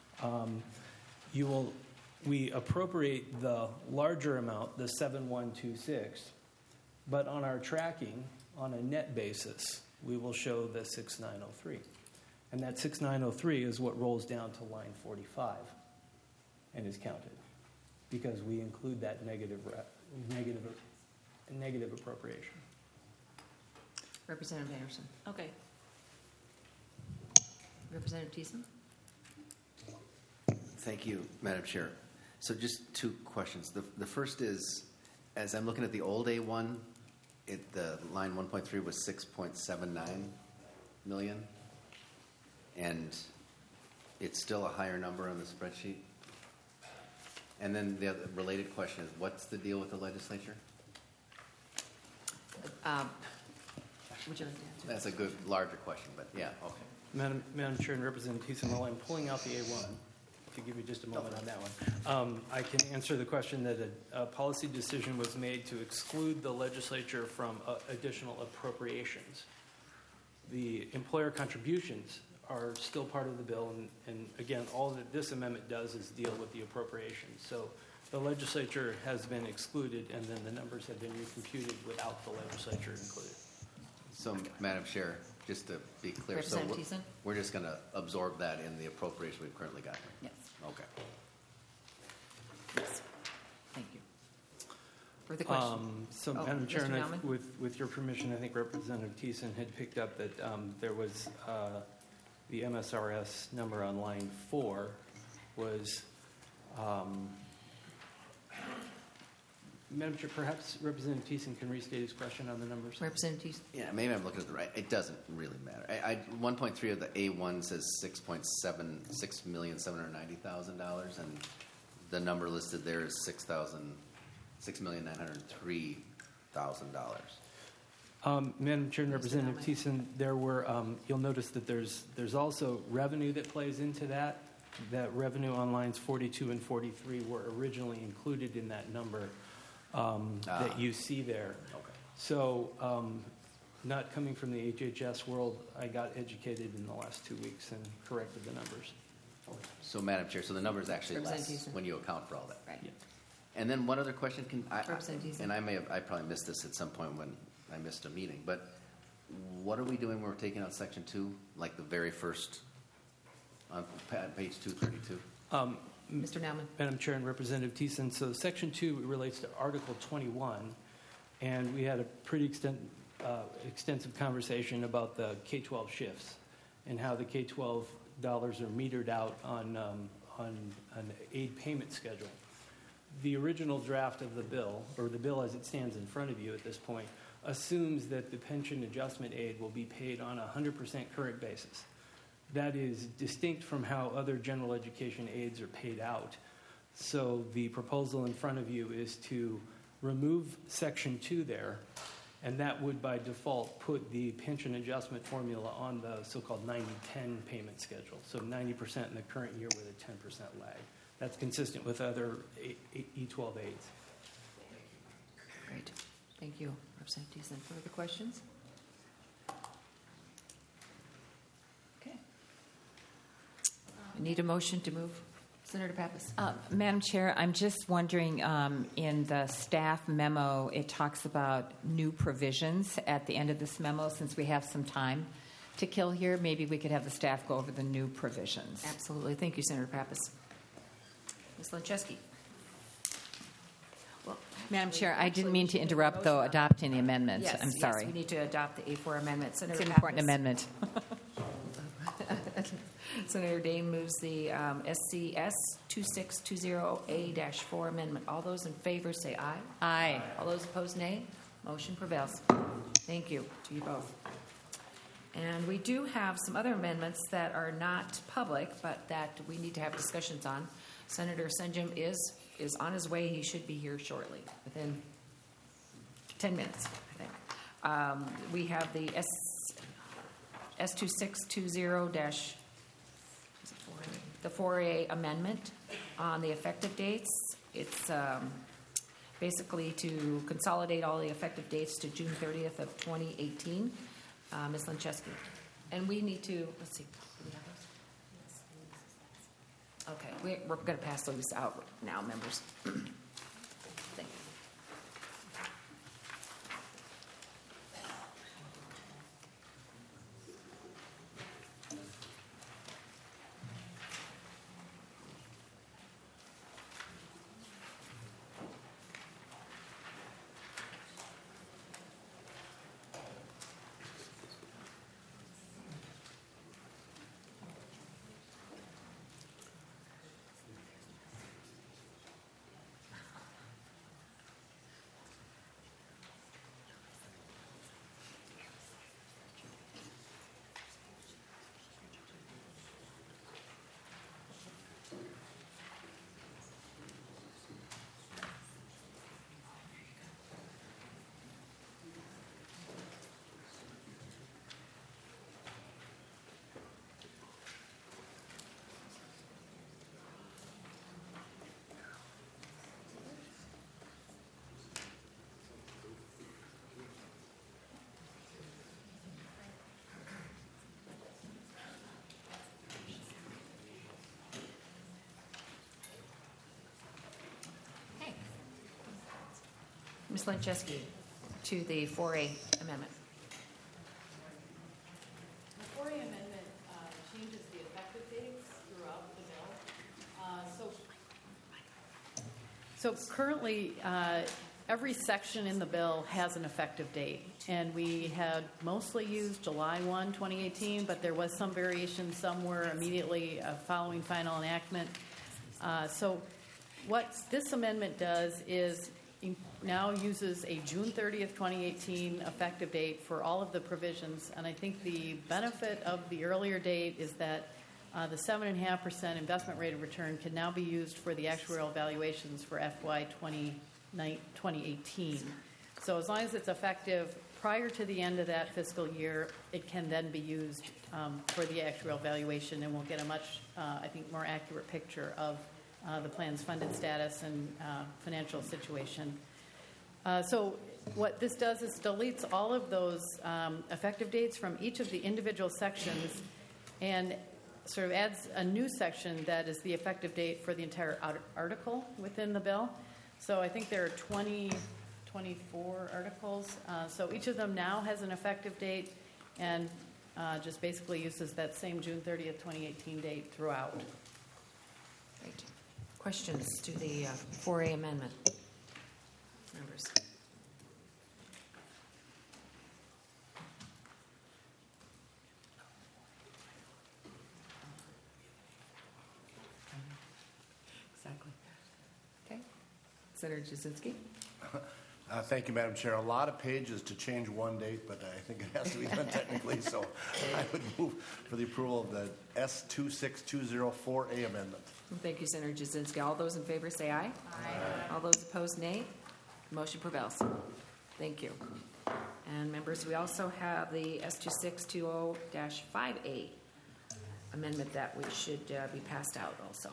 We appropriate the larger amount, the 7126, but on our tracking, on a net basis, we will show the 6903. And that 6903 is what rolls down to line 45 and is counted, because we include that negative appropriation. Representative Anderson. Okay. Representative Thiessen. Thank you, Madam Chair. So just two questions. The first is, as I'm looking at the old A1, the line 1.3 was 6.79 million, and it's still a higher number on the spreadsheet. And then the other related question is, what's the deal with the legislature? Would you like to answer? That's a good, larger question, but yeah, okay. Madam Chair and Representative Thiessen, while I'm pulling out the A1, if you give me just a moment on that one, I can answer the question that a policy decision was made to exclude the legislature from additional appropriations. The employer contributions are still part of the bill, and again, all that this amendment does is deal with the appropriations. So the legislature has been excluded, and then the numbers have been recomputed without the legislature included. So, Madam Chair, just to be clear, so we're just going to absorb that in the appropriation we've currently got here? Yes. Okay. Yes. Thank you. Further question? So, Madam Chair, and with your permission, I think Representative Thiessen had picked up that there was the MSRS number on line 4 was Madam Chair, perhaps Representative Thiessen can restate his question on the numbers. Representative Thiessen. Yeah, maybe I'm looking at the right. It doesn't really matter. 1.3 of the A1 says $6,790,000, and the number listed there is $6,903,000. Madam Chair and Representative Thiessen, there were. You'll notice that there's also revenue that plays into that. that revenue on lines 42 and 43 were originally included in that number that you see there. Okay. So, not coming from the HHS world, I got educated in the last 2 weeks and corrected the numbers. So, Madam Chair, so the number is actually less Representative Thiessen. when you account for all that. Right. Yeah. And then one other question, Representative Thiessen. and I probably missed this at some point when I missed a meeting, but what are we doing when we're taking out Section 2, like the very first, on page 232? Mr. Nauman. Madam Chair and Representative Thiessen, so Section 2 relates to Article 21, and we had a pretty extensive conversation about the K-12 shifts and how the K-12 dollars are metered out on an aid payment schedule. The original draft of the bill, or the bill as it stands in front of you at this point, assumes that the pension adjustment aid will be paid on a 100% current basis. That is distinct from how other general education aids are paid out. So the proposal in front of you is to remove Section 2 there, and that would by default put the pension adjustment formula on the so-called 90-10 payment schedule. So 90% in the current year with a 10% lag. That's consistent with other E12 aids. Great. Thank you, Representative Thiessen. Further questions? Okay. We need a motion to move. Senator Pappas. Madam Chair, I'm just wondering, in the staff memo, it talks about new provisions at the end of this memo. Since we have some time to kill here, maybe we could have the staff go over the new provisions. Absolutely. Thank you, Senator Pappas. Ms. Lancheski. Well, Madam Chair, I didn't mean to interrupt, though, adopting the amendment. yes, I'm sorry. Yes, we need to adopt the A4 amendment. Senator It's an Pappas. important amendment. Senator Dane moves the SCS 2620A-4 amendment. All those in favor say aye. Aye. All those opposed, nay. Motion prevails. Thank you to you both. And we do have some other amendments that are not public, but that we need to have discussions on. Senator Senjum is on his way. He should be here shortly, within 10 minutes, I think. We have the S2620- the 4A amendment on the effective dates. It's basically to consolidate all the effective dates to June 30th of 2018. Ms. Lancheski. And we need to, let's see, do we have those? Okay, we're going to pass those out now, members. Thank you. Ms. Lancheski, to the 4A amendment. The 4A amendment changes the effective dates throughout the bill. So currently, every section in the bill has an effective date, and we had mostly used July 1, 2018, but there was some variation somewhere immediately following final enactment. So what this amendment does is now uses a June 30th, 2018 effective date for all of the provisions, and I think the benefit of the earlier date is that the 7.5% investment rate of return can now be used for the actuarial evaluations for FY 2018. So as long as it's effective prior to the end of that fiscal year, it can then be used for the actuarial valuation, and we'll get a much, I think, more accurate picture of the plan's funded status and financial situation. So what this does is deletes all of those effective dates from each of the individual sections and sort of adds a new section that is the effective date for the entire article within the bill. So I think there are 24 articles. So each of them now has an effective date and just basically uses that same June 30th, 2018 date throughout. Great. Questions to the 4A amendment? Members? Exactly. Okay. Senator Jasinski? Thank you, Madam Chair. A lot of pages to change one date, but I think it has to be done technically, so I would move for the approval of the S26204A amendment. Thank you, Senator Jasinski. All those in favor say aye. Aye. All those opposed, nay. Motion prevails. Thank you. And members, we also have the S2620-5A amendment that we should be passed out also.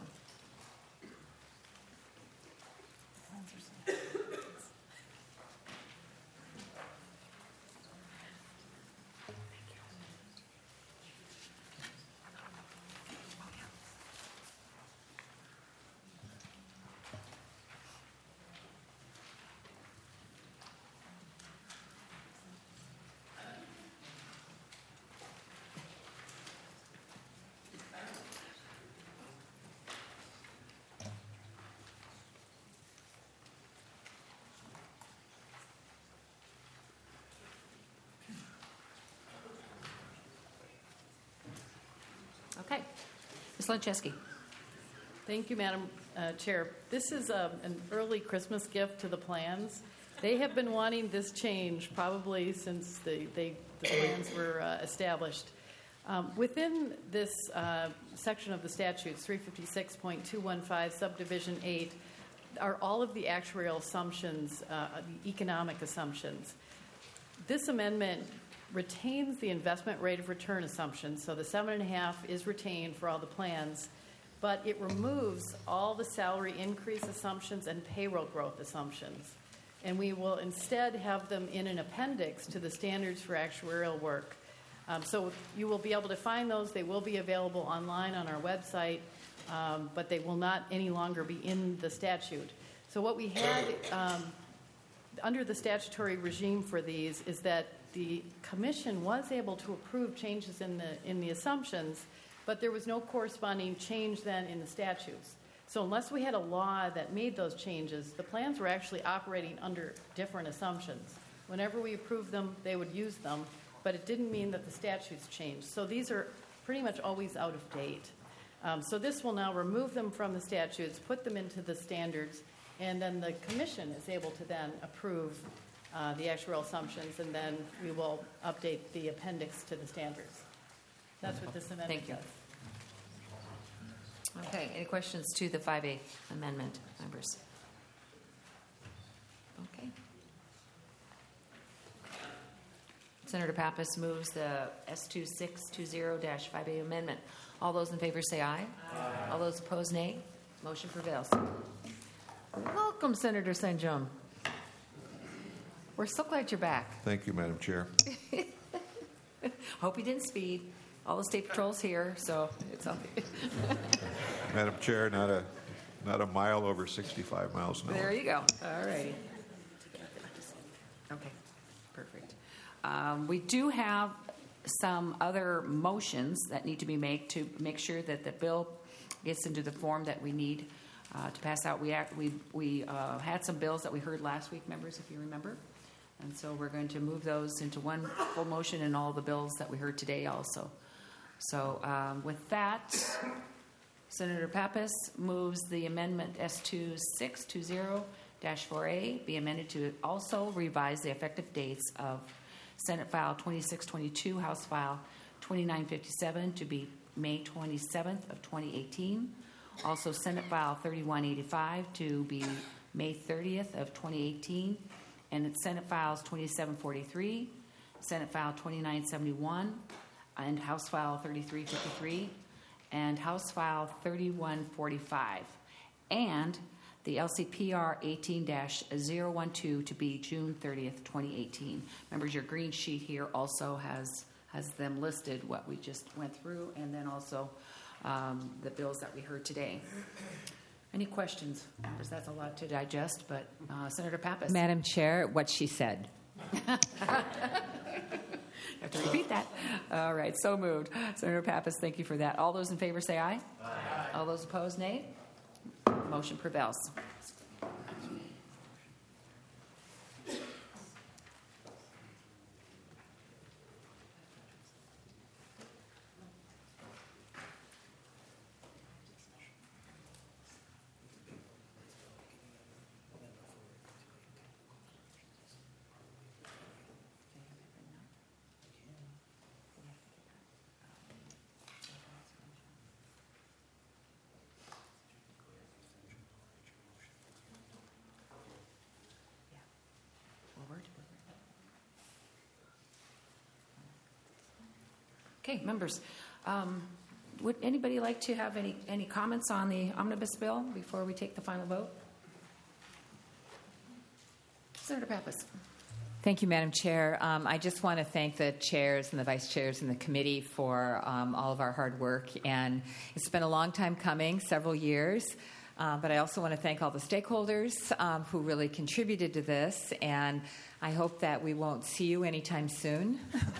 Okay. Ms. Lancheski. Thank you, Madam Chair. This is an early Christmas gift to the plans. They have been wanting this change probably since the plans were established. Within this section of the statutes, 356.215, subdivision 8, are all of the actuarial assumptions, the economic assumptions. This amendment retains the investment rate of return assumption, so the 7.5 is retained for all the plans, but it removes all the salary increase assumptions and payroll growth assumptions. And we will instead have them in an appendix to the standards for actuarial work. So you will be able to find those. They will be available online on our website, but they will not any longer be in the statute. So what we had under the statutory regime for these is that the commission was able to approve changes in the assumptions, but there was no corresponding change then in the statutes. So unless we had a law that made those changes, the plans were actually operating under different assumptions. Whenever we approved them, they would use them, but it didn't mean that the statutes changed. So these are pretty much always out of date. So this will now remove them from the statutes, put them into the standards, and then the commission is able to then approve the actuarial assumptions, and then we will update the appendix to the standards. That's what this amendment does. Okay, any questions to the 5A amendment, members? Okay. Senator Pappas moves the S2620-5A amendment. All those in favor say aye. Aye. All those opposed, nay. Motion prevails. Welcome, Senator St. John. We're so glad you're back. Thank you, Madam Chair. Hope you didn't speed. All the state patrols here, so it's all good. Madam Chair, not a mile over 65 miles an hour. There you go. All righty. Okay, perfect. We do have some other motions that need to be made to make sure that the bill gets into the form that we need to pass out. We had some bills that we heard last week, members, if you remember. And so we're going to move those into one full motion and all the bills that we heard today also. So with that, Senator Pappas moves the amendment S2620-4A be amended to also revise the effective dates of Senate File 2622, House File 2957 to be May 27th of 2018. Also Senate File 3185 to be May 30th of 2018. And it's Senate Files 2743 Senate File 2971, and House File 3353, and House File 3145, and the LCPR 18-012 to be June 30th, 2018. Members, your green sheet here also has them listed, what we just went through, and then also the bills that we heard today. Any questions? Because that's a lot to digest, but Senator Pappas. Madam Chair, what she said. I have to repeat that. All right, so moved. Senator Pappas, thank you for that. All those in favor say aye. Aye. All those opposed, nay. Motion prevails. Okay, members, would anybody like to have any comments on the omnibus bill before we take the final vote? Senator Pappas. Thank you, Madam Chair. I just want to thank the chairs and the vice chairs and the committee for all of our hard work. And it's been a long time coming, several years. But I also want to thank all the stakeholders who really contributed to this. And I hope that we won't see you anytime soon.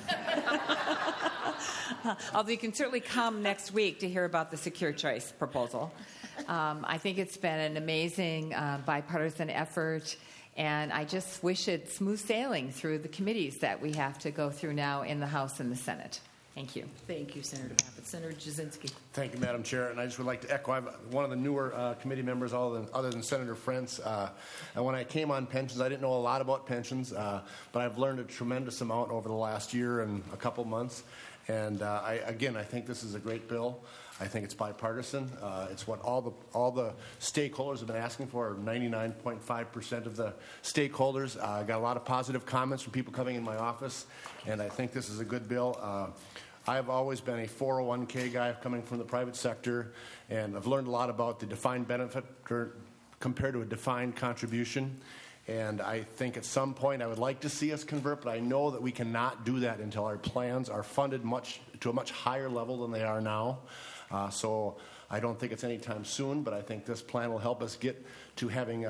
Although you can certainly come next week to hear about the Secure Choice proposal. I think it's been an amazing bipartisan effort, and I just wish it smooth sailing through the committees that we have to go through now in the House and the Senate. Thank you. Thank you, Senator Pappas. Senator Jasinski. Thank you, Madam Chair. And I just would like to echo, I'm one of the newer committee members other than Senator Frentz. And when I came on pensions, I didn't know a lot about pensions, but I've learned a tremendous amount over the last year and a couple months. And I think this is a great bill. I think it's bipartisan. It's what all the stakeholders have been asking for. 99.5% of the stakeholders. I got a lot of positive comments from people coming in my office, and I think this is a good bill. I've always been a 401k guy coming from the private sector, and I've learned a lot about the defined benefit compared to a defined contribution. And I think at some point I would like to see us convert, but I know that we cannot do that until our plans are funded to a much higher level than they are now. So I don't think it's anytime soon, but I think this plan will help us get to having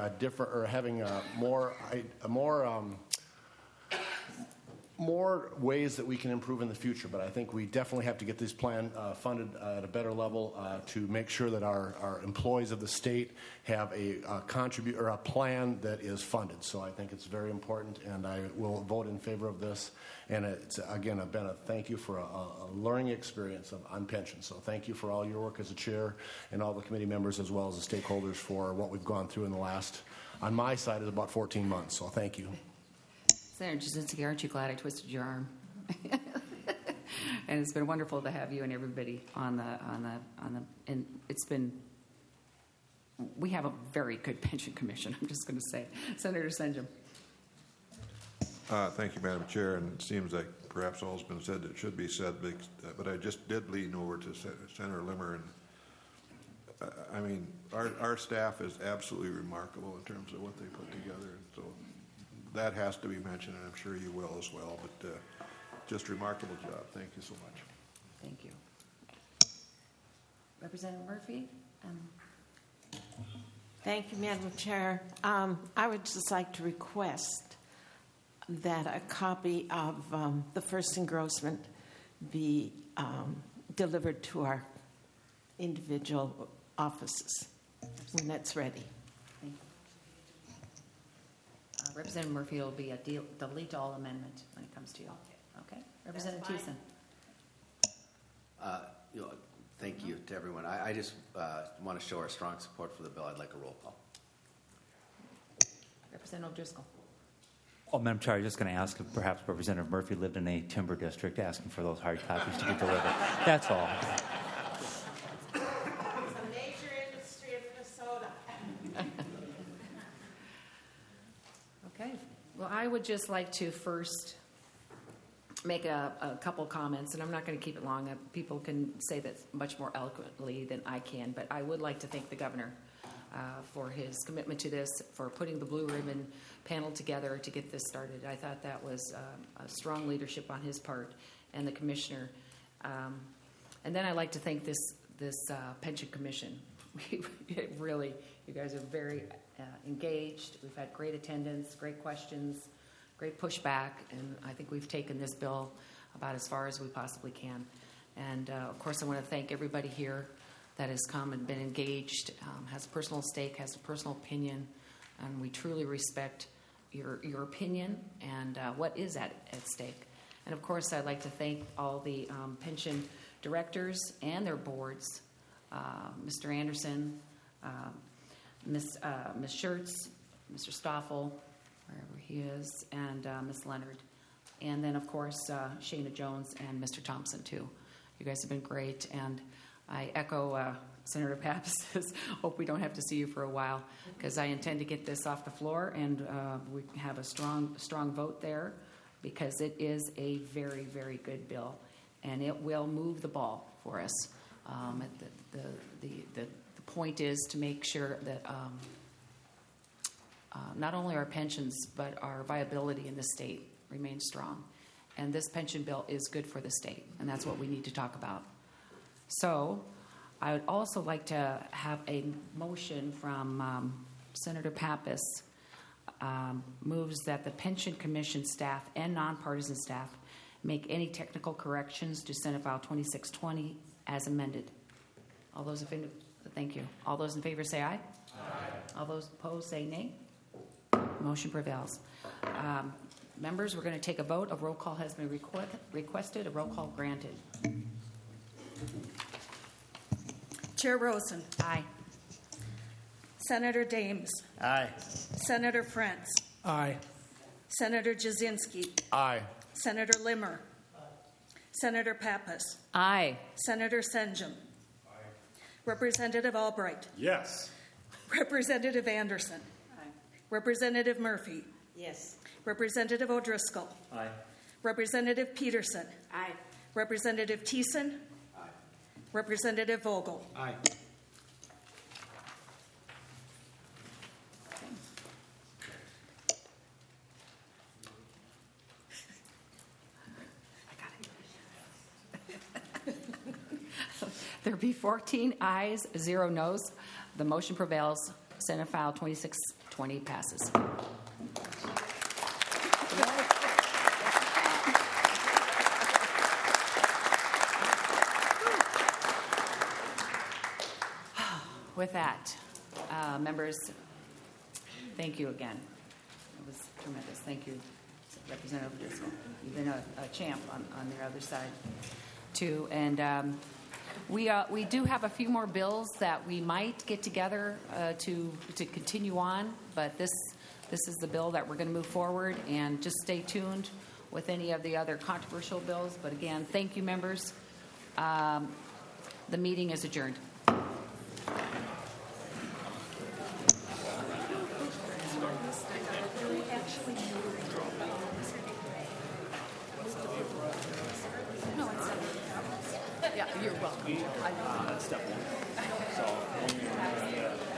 more ways that we can improve in the future. But I think we definitely have to get this plan funded at a better level to make sure that our employees of the state have a plan that is funded. So I think it's very important, and I will vote in favor of this. And it's, again, been a thank you for a learning experience on pensions. So thank you for all your work as a chair and all the committee members as well as the stakeholders for what we've gone through in the last, on my side, is about 14 months. So thank you. Senator Jasinski, aren't you glad I twisted your arm? And it's been wonderful to have you and everybody and we have a very good pension commission, I'm just going to say. Senator Senjum. Thank you, Madam Chair. And it seems like perhaps all's been said that should be said, but I just did lean over to Senator Limmer. And I mean, our staff is absolutely remarkable in terms of what they put together. And so that has to be mentioned, and I'm sure you will as well. But just remarkable job. Thank you so much. Thank you. Representative Murphy. Thank you, Madam Chair. I would just like to request that a copy of the first engrossment be delivered to our individual offices when that's ready. Thank you. Representative Murphy will be a delete all amendment when it comes to you. Okay. Representative Thiessen. Thank you to everyone. I just want to show our strong support for the bill. I'd like a roll call. Representative Driscoll. Oh, Madam Chair, I was just going to ask if perhaps Representative Murphy lived in a timber district, asking for those hard copies to be delivered. That's all. It's a major industry of Minnesota. Okay. Well, I would just like to first make a couple comments, and I'm not going to keep it long. People can say that much more eloquently than I can, but I would like to thank the governor for his commitment to this, for putting the Blue Ribbon panel together to get this started. I thought that was a strong leadership on his part, and the commissioner. And then I'd like to thank this pension commission. Really, you guys are very engaged. We've had great attendance, great questions, great pushback, and I think we've taken this bill about as far as we possibly can. And of course, I want to thank everybody here that has come and been engaged, has a personal stake, has a personal opinion, and we truly respect your opinion and what is at stake. And of course, I'd like to thank all the pension directors and their boards, Mr. Anderson, Ms. Schertz, Mr. Stoffel, wherever he is, and Ms. Leonard. And then, of course, Shana Jones and Mr. Thompson, too. You guys have been great, and I echo Senator Pappas' hope we don't have to see you for a while, because I intend to get this off the floor, and we have a strong vote there, because it is a very, very good bill, and it will move the ball for us. The point is to make sure that not only our pensions, but our viability in the state remains strong. And this pension bill is good for the state, and that's what we need to talk about. So I would also like to have a motion from Senator Pappas, moves that the Pension Commission staff and nonpartisan staff make any technical corrections to Senate File 2620 as amended. All those in favor, thank you. All those in favor say aye. Aye. All those opposed say nay. Motion prevails. Members, we're going to take a vote. A roll call has been requested. A roll call granted. Chair Rosen. Aye. Senator Dames. Aye. Senator Frentz. Aye. Senator Jasinski. Aye. Senator Limmer. Senator Pappas. Aye. Senator Senjum. Representative Albright. Yes. Representative Anderson. Aye. Representative Murphy. Yes. Representative O'Driscoll. Aye. Representative Peterson. Aye. Representative Thiessen. Aye. Representative Vogel. Aye. There be 14 ayes, 0 noes. The motion prevails. Senate File 2620 passes. With that, members, thank you again. It was tremendous. Thank you, Representative Driscoll. You've been a champ on the other side, too. And we do have a few more bills that we might get together to continue on, but this is the bill that we're going to move forward. And just stay tuned with any of the other controversial bills. But again, thank you, members. The meeting is adjourned. Yeah, you're welcome. Step one. So,